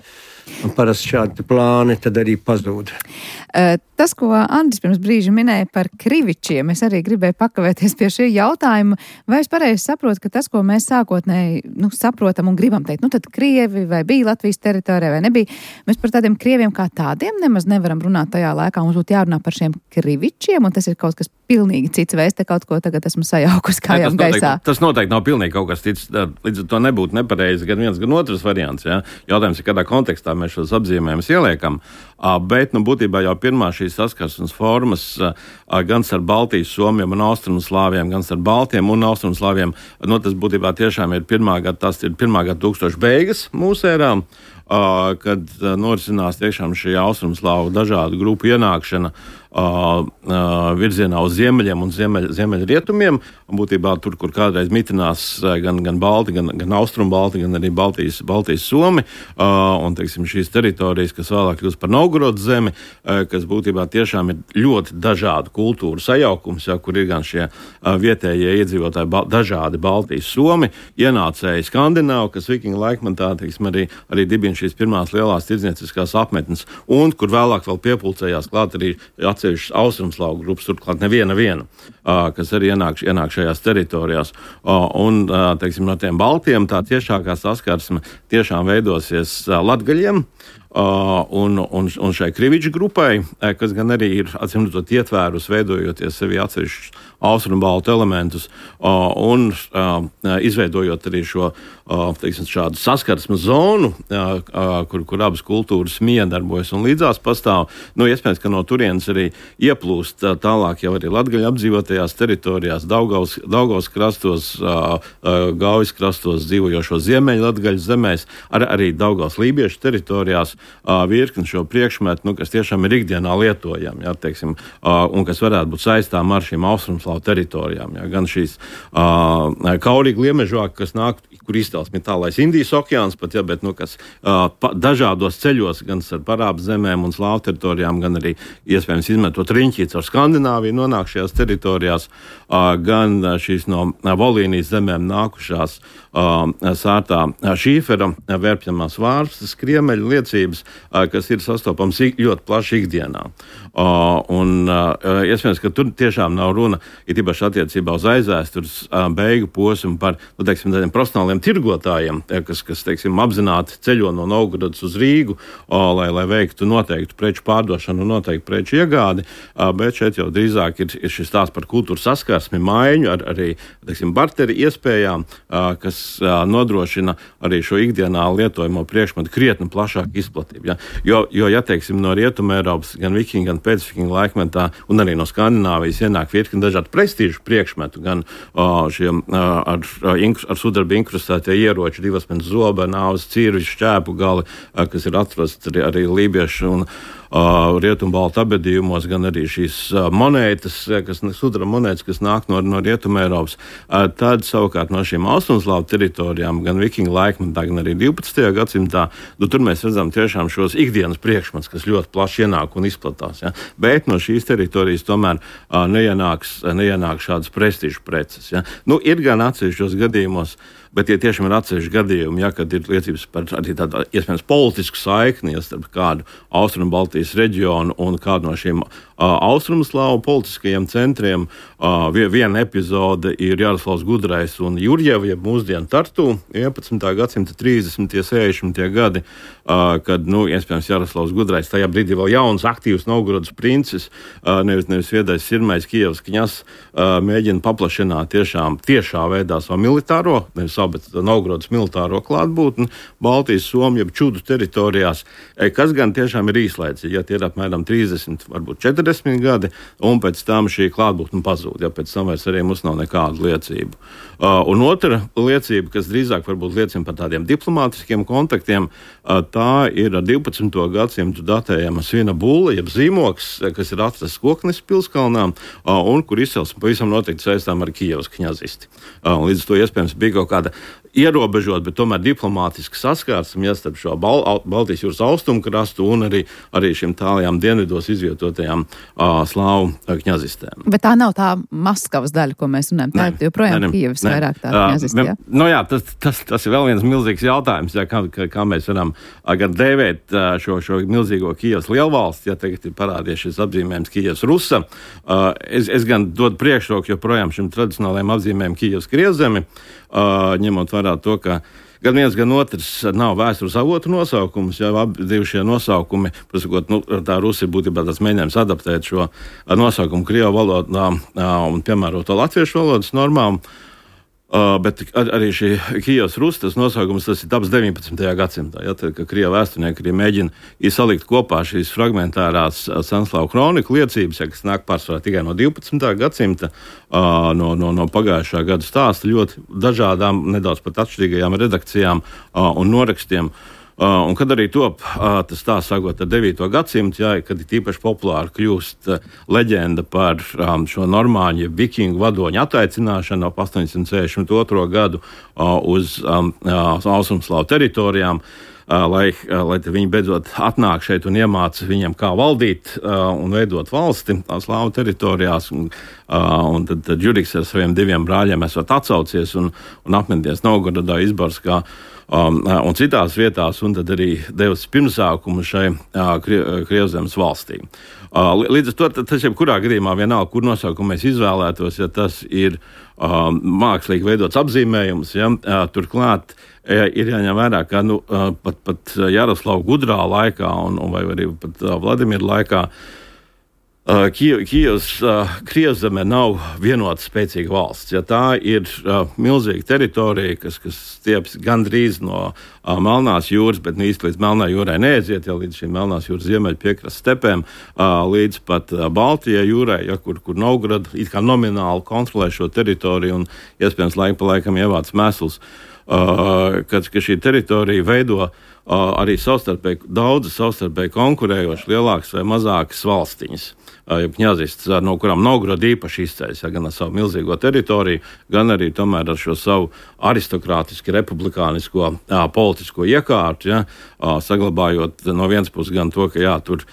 Un parasti šādi plāni tad arī pazūd. Uh, tas, ko Andris pirms brīža minēja par krivičiem, es arī gribēju pakavēties pie šī jautājuma. Vai es pareizi saprotu, ka tas, ko mēs sākotnēji nu, saprotam un gribam teikt, nu tad Krievi vai bija Latvijas teritorijā vai nebija, mēs par tādiem Krieviem kā tādiem nemaz nevaram runāt tajā laikā. Mums būtu jārunā par šiem krivičiem, un tas ir kaut kas pilnīgi cits, vai es te kaut ko tagad esmu sajaukus kājām gaisā. Tas noteikti nav pilnīgi kaut kas cits. Līdz ar to nebūtu nepareizi gan viens, gan otrs variants. Ja? Jautājums ir, kādā kontekstā mēs šos apzīmējumus ieliekam. Bet, nu, būtībā jau pirmā šīs saskarsmes formas gan ar Baltijas somiem un Austrumslāviem, gan ar Baltiem un Austrumslāviem, nu, tas būtībā tiešām ir pirmā gada, tas ir pirmā gada tūkstoša beigas mūsu ērā, kad norisinās tiešām šī Austrumslāvu dažādu grupu ienākšana Uh, uh, virzienā uz ziemeļiem un ziemeļ, ziemeļrietumiem. Būtībā tur, kur kādreiz mitinās gan, gan Balti, gan, gan Austrumbalti, gan arī Baltijas, Baltijas Somi, uh, un, teiksim, šīs teritorijas, kas vēlāk kļūst par Novgorodu zemi, uh, kas būtībā tiešām ir ļoti dažādu kultūru sajaukums, ja, kur ir gan šie uh, vietējie iedzīvotāji, ba- dažādi Baltijas Somi, ienācēji Skandināvi, kas vikinga laikmatā, teiksim, arī, arī dibina šīs pirmās lielās tirdzniecības apmetnes, un kur vēlāk vēl piepulcējās klāt arī atsevišķas Austrumslāvu grupas, turklāt neviena viena, uh, kas arī ienāk, ienāk šajās teritorijās. Uh, un, uh, teiksim, no tiem Baltiem tā tiešākā saskarsme tiešām veidosies uh, latgaļiem, Uh, un, un, un šai kriviču grupai, kas gan arī ir, atcīm redzot, ietvērus, veidojoties sevi atsevišķus austrumbaltu elementus, uh, un uh, izveidojot arī šo uh, teiksim, šādu saskarsmes zonu, uh, uh, kur, kur abas kultūras miedarbojas un līdzās pastāv. Nu, iespējams, ka no turienes arī ieplūst uh, tālāk jau arī latgaļu apdzīvotajās teritorijās, Daugavas, Daugavas krastos, uh, uh, Gaujas krastos dzīvojošo ziemeļu latgaļu zemēs, ar, arī Daugavas lībiešu teritorijās. uh, virkni šo priekšmetu, nu, kas tiešām ir ikdienā lietojami, jā, teiksim, uh, un kas varētu būt saistām ar šīm austrumslāvu teritorijām. Jā, gan šīs uh, kaurīgi liemežvāki, kas nāk, kur izcelsme ir tālais Indijas okeāns, pat, jā, bet nu, kas uh, pa, dažādos ceļos, gan ar parābu zemēm un slāvu teritorijām, gan arī iespējams izmetot riņķītes ar Skandināviju nonāk šajās teritorijās, uh, gan šīs no Volīnijas zemēm nākušās uh, sārtā šīfera vērpjamās vārpstas, kriemeļu liecības, uh, kas ir sastopams ļoti plaši ikdienā. Uh, un uh, iespējams, ka tur tiešām nav runa, ir īpaši attiecībā uz aizvēstures uh, beigu posmu par, nu, teiksim, tādiem profesionāliem tirgotājiem, kas, kas teiksim, apzināti ceļo no Novgorodas uz Rīgu, uh, lai, lai veiktu noteiktu preču pārdošanu un noteiktu preču iegādi, uh, bet šeit jau drīzāk ir, ir šis tās par kultūru saskarsmi, maiņu, ar arī, teiksim, barteri iespējām, uh, kas uh, nodrošina arī šo ikdienā lietojamo priekšmetu krietni plašāku izplatību. Ja? Jo, jo, ja teiksim, no Rietuma Eiropas, gan vikinga, gan pēcvikinga laikmetā, un arī no Skandināvijas ienāk virkni dažādu prestīžu priekšmetu, gan uh, šiem uh, ar, ar sudraba inkrustētie ieroči, divasmens zoba, nāves cirvi, šķēpu gali, uh, kas ir atrasts arī, arī lībiešu un Uh, rietumbaltu abedījumos, gan arī šīs uh, monētas, kas sudraba monētas, kas nāk no, no Rietuma Eiropas. Uh, tad savukārt no šīm austrumslāvu teritorijām, gan vikinga laikmetā, gan arī divpadsmitajā gadsimtā, nu, tur mēs redzam tiešām šos ikdienas priekšmets, kas ļoti plaši ienāk un izplatās. Ja? Bet no šīs teritorijas tomēr uh, neienāks, neienāk šādas prestižu preces. Ja? Nu, ir gan atsevišķos gadījumos, bet tie tiešām ir atsevišķi gadījumi, ja, kad ir liecības par arī tādu iespējams politisku saikni, ja, starp kādu Austrum Baltijas reģionu un kādu no šiem uh, austrumslāvu politiskajiem centriem. Uh, viena epizode ir Jaroslavs Gudrais un Jurjeva, jeb mūsdienu Tartu, vienpadsmitā gadsimta trīsdesmitie, sešdesmitie gadi, uh, kad, nu, iespējams, Jaroslavs Gudrais tajā brīdī vēl jauns, aktīvs Novgorodas princis, uh, nevis, nevis viedais sirmais Kijevas kņazs, uh, mēģina paplašināt tiešām tiešā veidā savu militāro, nevis bet Novgorodas militāro klātbūtni Baltijas, Somiju, Čudu teritorijās, kas gan tiešām ir īslaicīgi, ja tie ir apmēram trīsdesmit, varbūt četrdesmit gadi, un pēc tam šī klātbūtne pazūd, ja pēc tam vairs arī mums nav nekādu liecību. Uh, un otra liecība, kas drīzāk varbūt liecina par tādiem diplomātiskiem kontaktiem, uh, tā ir ar divpadsmito gadsimtu datējama svina bulla, jeb zīmoks, kas ir atrasts Koknes pilskalnā, uh, un kur izcelsme pavisam noteikti saistām ar Kijevas kņazisti. Uh, līdz to iespējams bija kaut kāda ierobežot, bet tomēr diplomātiski saskarsme, ja, starp šo Bal Baltijas jūras austrumu krastu un arī, arī šiem tālajām dienvidos izvietotajām uh, slāvu kņazistēm. Bet tā nav tā Maskavas daļa, ko mēs runājam. Tā ir joprojām Kijevas vairāk tā kņazistē. Ja? Nu jā, tas, tas, tas ir vēl viens milzīgs jautājums, ja, kā, kā mēs varam gan dēvēt šo, šo milzīgo Kijevas lielvalsti, ja tagad ir parādījies šis apzīmējums Kijevas Rusa. Uh, es, es gan dodu priekšroku joprojām šim tradicionālajiem apzīmējumam Kijevas Krievzemi, uh, ņemot vērā to, ka gan viens, gan otrs nav vēstures avotu nosaukums, jau abi divi šie nosaukumi, prasakot, nu, tā Rusi ir būtībā tāds mēģinājums adaptēt šo nosaukumu Krievu valodā un piemērot to latviešu valodas normām. Uh, bet ar, arī šī Kijevas Rusas nosaukums, tas ir taps deviņpadsmitajā gadsimtā. Ja, tad, ka Krievu vēsturnieki arī mēģina izsalikt kopā šīs fragmentārās senslāvu kroniku liecības, ja, kas nāk pārsvarā tikai no divpadsmitā gadsimta, uh, no, no, no pagājušā gada stāsta, ļoti dažādām, nedaudz pat atšķirīgajām redakcijām uh, un norakstiem. Uh, un kad arī top uh, tas tā sākot ar devīto gadsimtu, jā, kad ir tīpaši populāri kļūst uh, leģenda par um, šo normāņu vikingu vadoņu attaicināšanu ap astoņsimt sešdesmit otro gadu uh, uz um, uh, austrumslāvu teritorijām, uh, lai, uh, lai viņi beidzot atnāk šeit un iemāca viņiem, kā valdīt uh, un veidot valsti uh, slāvu teritorijās. Un, uh, un tad, tad Juriks ar saviem diviem brāļiem esot atsaucies un, un apmeties Novgorodā, Izborskā, Um, un citās vietās, un tad arī devis pirmsākumu šai uh, Krie, Krievzemes valstī. Uh, līdz ar to tas jebkurā gadījumā vienalga, kur nosaukumu mēs izvēlētos, ja tas ir uh, mākslīgi veidots apzīmējums, ja, uh, turklāt uh, ir jāņem vērā, ka nu, uh, pat, pat Jaroslava Gudrā laikā, un, un vai arī pat uh, Vladimira laikā, Uh, Kijevas uh, Krievzeme nav vienota spēcīga valsts. Ja tā ir uh, milzīga teritorija, kas, kas stieps gandrīz no uh, Melnās jūras, bet īsti līdz Melnā jūrai neaiziet, ja līdz šīm Melnās jūras ziemeļu piekrastes stepēm, uh, līdz pat uh, Baltijai jūrai, ja, kur, kur Novgoroda it kā nomināli kontrolē šo teritoriju un iespējams laika pa laikam ievāc mēsls. ka, ka šī teritorija veido arī savstarpēji, daudz savstarpēji konkurējoši lielākas vai mazākas valstiņas. Kņazists, no kurām Novgoroda īpaši izceļas, ja, gan ar savu milzīgo teritoriju, gan arī tomēr ar šo savu aristokrātiski republikānisko jā, politisko iekārtu, ja, saglabājot no vienas puses gan to, ka jā, tur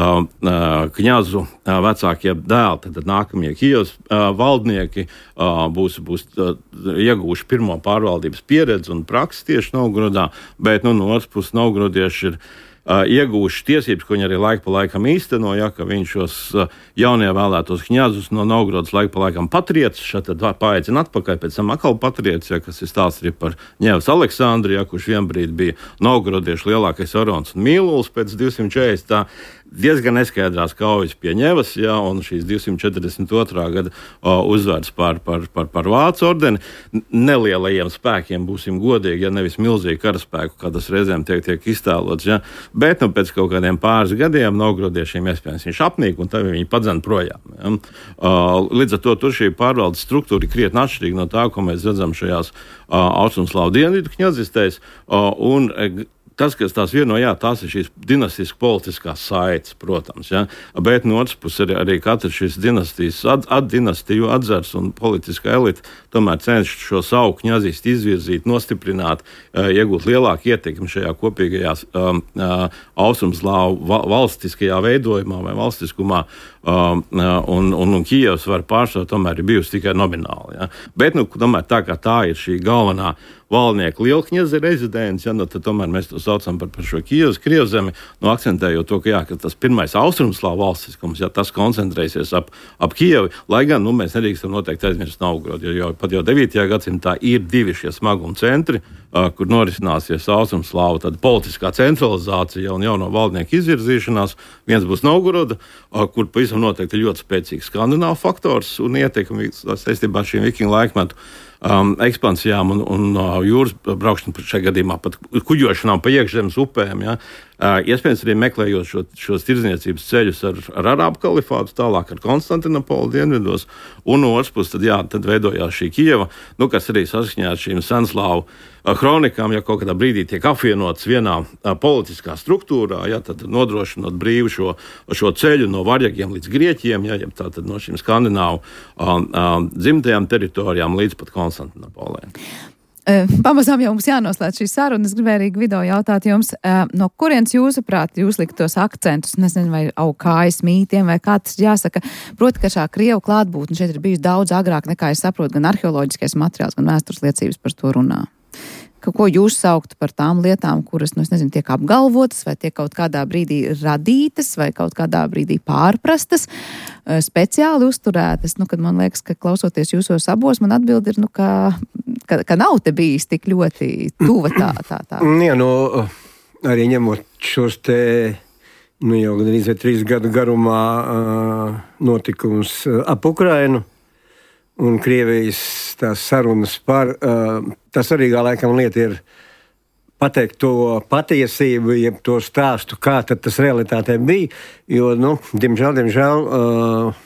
kņazu vecākie dēli, tad nākamie Kijevas valdnieki būs, būs iegūši pirmo pārvaldības pieredzi un praksi tieši Novgorodā, bet nu, no otras puses Novgorodieši ir Uh, iegūši tiesības, ko viņi arī laika pa laikam īsteno, ja, ka viņš šos uh, jaunievēlētos kņazus no Novgorodas laika pa laikam patriecis, šeit tad paēcina atpakaļ, pēc tam atkal patriecis, ja, kas ir stāsts arī par Ņevas Aleksandru, ja, kurš vienbrīd bija Novgorodiešu lielākais varons un mīlulis pēc divsimt četrdesmit. Diezgan neskaidrās kaujas pie Ņevas, ja, un šīs divsimt četrdesmit otrā gada o, uzvaras par, par, par, par Vācu ordeni. Nelielajiem spēkiem, būsim godīgi, ja nevis milzīgi karaspēku, kā tas reizēm tiek, tiek iztēlots. Ja. Bet nu, pēc kaut kādiem pāris gadiem Novgorodiešiem iespējams viņš apnīk, un tad viņi padzen projām. Ja. Līdz ar to tur šī pārvaldes struktūra ir krietni atšķirīga no tā, ko mēs redzam šajās Austrumslāvu dienvidu kņazistēs. Un tas, kas tās vieno, jā, tās ir šīs dinastiskas politiskās saites, protams, ja? Bet no otras puses arī, arī katra šīs dinastijas at, atdinastiju atzars un politiskā elita tomēr cenšas šo savu kņazīsti izvirzīt, nostiprināt, uh, iegūt lielāku ietekmi šajā kopīgajā um, uh, austrumslāvu val, valstiskajā veidojumā vai valstiskumā, um, uh, un, un, un Kijevas var pārstāvot tomēr ir bijusi tikai nomināli. Ja? Bet, nu, tomēr tā kā tā ir šī galvenā valnieku lielkņaza rezidents, ja, nu, tad tomēr mēs to saucam par, par šo Kijevas krievzemi, nu, akcentējot to, ka, jā, ka tas pirmais austrumslāvu valstiskums, ja, tas koncentrēsies ap, ap Kijevi, lai gan, nu, mēs nedrīkstam noteikti aizmirst Novgorodu, jo, jo pat jau devītajā gadsimtā ir divi šie smaguma centri, uh, kur norisināsies austrumslāvu tāda politiskā centralizācija un jauno valdnieku izvirzīšanās. Viens būs Novgoroda, uh, kur pavisam noteikti ir ļoti spēcīgs skandināvu faktors un ietekmi saistībā ar šīm vikingu laikmetu Um, ekspansijām un, un uh, jūras braukšanu šajā gadījumā, pat kuģošanām pa iekšzemes upēm. Ja. Uh, iespējams arī meklējot šo, šos tirdzniecības ceļus ar, ar Arābu kalifātu, tālāk ar Konstantinopolu dienvidos, un no otras puses tad, jā, tad veidojās šī Kijeva, nu, kas arī saskaņā ar šīm senslāvu uh, kronikām, ja kaut kādā brīdī tiek apvienots vienā uh, politiskā struktūrā, ja, tad nodrošinot brīvu šo, šo ceļu no varjagiem līdz Grieķiem, ja, ja, tātad no šīm skandināvu uh, uh, dzimtajām teritorijām līdz pat Konstantinopolē. Pamazām jau mums jānoslēdz šī saruna. Es gribēju arī Gvido jautāt jums, no kurienes jūsuprāt jūs likt tos akcentus, nezinu, vai augājas mītiem, vai kā tas jāsaka. Proti, ka šā Krievu klātbūtne šeit ir bijusi daudz agrāk nekā es saprotu, gan arheoloģiskais materiāls, gan vēstures liecības par to runā. Ko jūs sauktu par tām lietām, kuras, nu, es nezinu, tiek apgalvotas, vai tiek kaut kādā brīdī radītas, vai kaut kādā brīdī pārprastas, speciāli uzturētas, nu, kad man liekas, ka klausoties jūsos abos, man atbildi ir, nu, ka, ka, ka nav te bijis tik ļoti tuva tā, tā, tā. Jā, nu, arī ņemot šos te, nu, jau gan arī trīs gadu garumā uh, notikums ap Ukrainu, un Krievijas tās sarunas par, uh, tas arī kā laikam lieta ir pateikt to patiesību, jeb to stāstu, kā tad tas realitātē bija, jo, nu, diemžēl, diemžēl, uh,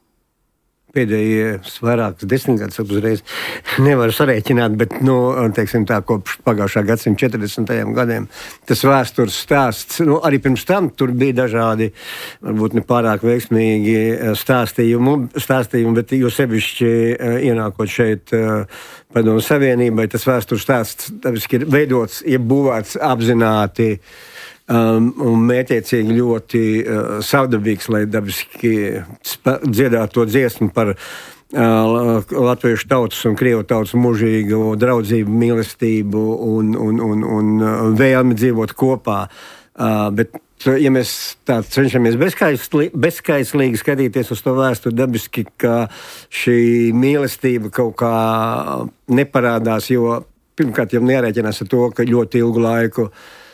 pēdējie vairākas desmitgadus uzreiz nevar sarēķināt, bet, nu, teiksim tā, kopš pagājušā gadsimta četrdesmitajiem gadiem tas vēstures stāsts, nu, arī pirms tam tur bija dažādi, varbūt ne pārāk veiksmīgi stāstījumi, stāstījumi, bet jo sevišķi ienākot šeit Padomju Savienībai, tas vēstures stāsts dabiski ir veidots, ja būvēts apzināti Um, un mērķiecīgi ļoti uh, savdabīgs, lai dabiski spa, dziedātu to dziesmu par uh, latviešu tautas un krievu tautas mūžīgu draudzību, mīlestību un, un, un, un uh, vēlmi dzīvot kopā. Uh, bet, ja mēs tā cenšamies bezskaislī, bezskaislīgi skatīties uz to vēsturi, dabiski, ka šī mīlestība kaut kā neparādās, jo pirmkārt jau nērēķinās ar to, ka ļoti ilgu laiku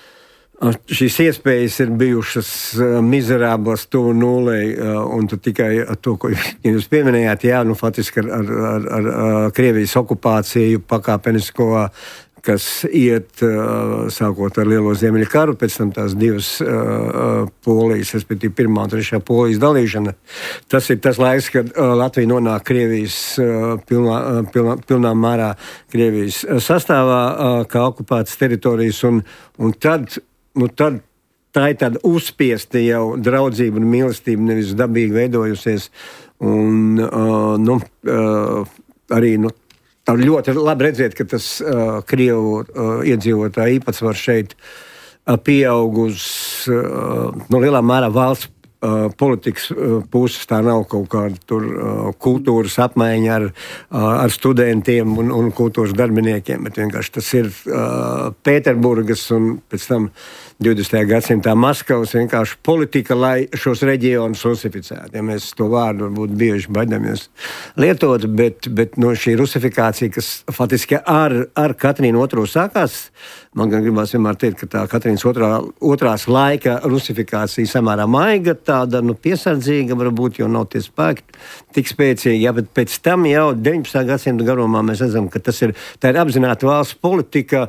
šīs iespējas ir bijušas uh, mizerāblas tuvu nulei, uh, un tu tikai to, ko jūs pieminējāt, jā, nu, faktiski ar, ar, ar, ar Krievijas okupāciju, pakāpenisko kas iet uh, sākot ar Lielo Ziemeļu karu, pēc tam tās divas uh, polijas, respektīvi pirmā un trešā polijas dalīšana. Tas ir tas laiks, kad uh, Latvija nonāk Krievijas uh, pilnā, uh, pilnā, pilnā mērā Krievijas sastāvā, uh, kā okupētas teritorijas, un, un tad, nu tad tā ir tāda uzspiesta jau draudzība un mīlestība, nevis dabīgi veidojusies. Un, uh, nu, uh, arī nu, ļoti labi redzēt, ka tas uh, Krievu uh, iedzīvotāju īpatsvars šeit uh, pieaug uz uh, nu, lielā mērā valsts uh, politikas uh, puses. Tā nav kaut kāda tur uh, kultūras apmaiņa ar, uh, ar studentiem un, un kultūras darbiniekiem, bet vienkārši tas ir uh, Pēterburgas un pēc tam divdesmitajā gadsimtā Maskavas vienkārši politika, lai šos reģionus rusificētu. Ja mēs to vārdu varbūt bieži baidāmies lietot, bet, bet no šī rusifikācija, kas faktiski ar, ar Katrīnu otro sākās, man gan gribās vienmēr teikt, ka tā Katrīnas otrā, otrās laika rusifikācija samērā maiga, tāda nu, piesardzīga, varbūt jau nav tie spēki tik spēcīgi, ja, bet pēc tam jau deviņpadsmitā gadsimta garumā mēs redzam, ka tas ir, tā ir apzināta valsts politika,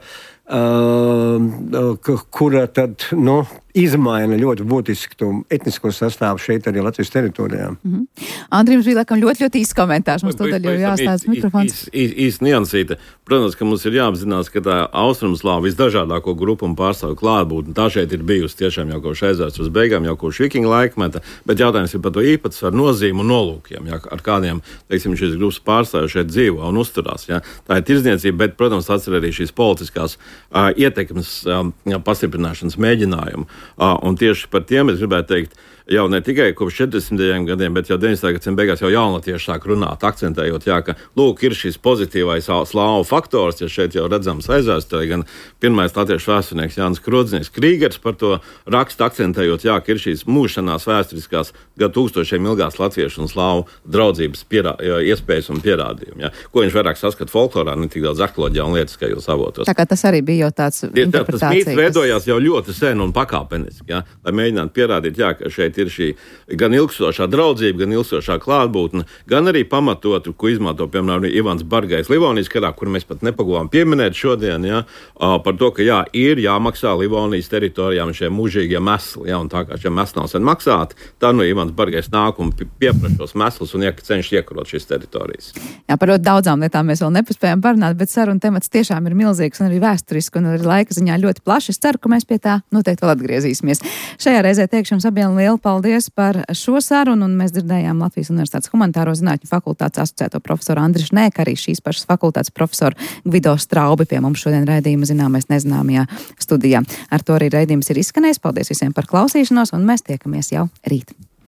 Uh, kura tad nu, izmaina ļoti būtiski to etnisko sastāvu šeit arī Latvijas teritorijā. Mm-hmm. Andri, jums bija laikam ļoti, ļoti īsts komentārs. Mums tūdaļ jau jāstāsta mikrofons. Īsti niansīte. Protams, ka mums ir jāapzinās, ka tā austrumslāva visdažādāko grupu un pārstāvu klātbūtne, tā šeit ir bijusi tiešām jau kopš aizvēstures beigām, jau kopš vikingu laikmeta, bet jautājums ir par to īpatsvaru nozīmu un nolūkiem, ja, ar kādiem, teiksim, šīs grupas pārstāvji šeit dzīvo un uzturās. Ja. Tā ir tirdzniecība, bet, protams, tas ir arī šīs politiskās uh, ietekmes um, pastiprināšanas mēģinājumu. Uh, un tieši par tiem es gribētu teikt, jau ne tikai kopš četrdesmitajiem gadiem, bet jau deviņdesmitajā gadsimta beigās jau jaunatieši sāk runāt, akcentējot, jā, ka, lūk, ir šis pozitīvais slāvu faktors, ja šeit jau redzams aizvēsturē, gan pirmais latviešu vēsturnieks Jānis Krodziņš Krīgers par to raksta, akcentējot, jā, ka ir šīs mūžšanās vēsturiskās gadu tūkstošiem ilgās latviešu un slāvu draudzības pierā, iespējas un pierādījumi, jā, ko viņš vairāk saskat folklorā, ne tik daudz arheoloģijā un lietiskajos avotos. Tā kā tas arī bija jau tāds interpretācija. Tas mīts veidojās jau ļoti sen un pakāpeniski, jā, lai mēģinātu pierādīt, jā, ka šeit ir šī gan ilgstošā draudzība, gan ilgstošā klātbūtne, gan arī pamatotu, ko izmanto, piemēram, Ivans Bargais Livonijas karā, kur mēs pat nepaguvām pieminēt šodien, ja, par to, ka jā, ir jāmaksā Livonijas teritorijām šie mūžīgie mesli, ja, un tā kā šie mesli nav sen maksāti, tā nu Ivans Bargais nāk un pieprasa šos meslus un cenšas iekarot šīs teritorijas. Jā, par ļoti daudzām lietām mēs vēl nepaspējām parunāt, bet saruna temats tiešām ir milzīgs un arī vēsturiski un arī laika ziņā ļoti plaši. Es ceru, ka mēs pie tā noteikti vēl atgriezīsimies. Šajā reizē teikšu jums abiem lielu paldies par šo sarunu, un mēs dzirdējām Latvijas Universitātes humanitāro zinātņu fakultātes asociēto profesoru Andriu Šnēku, arī šīs pašas fakultātes profesoru Gvido Straubi pie mums šodien raidījuma Zināmais nezināmajā studijā. Ar to arī raidījums ir izskanējis. Paldies visiem par klausīšanos, un mēs tiekamies jau rīt.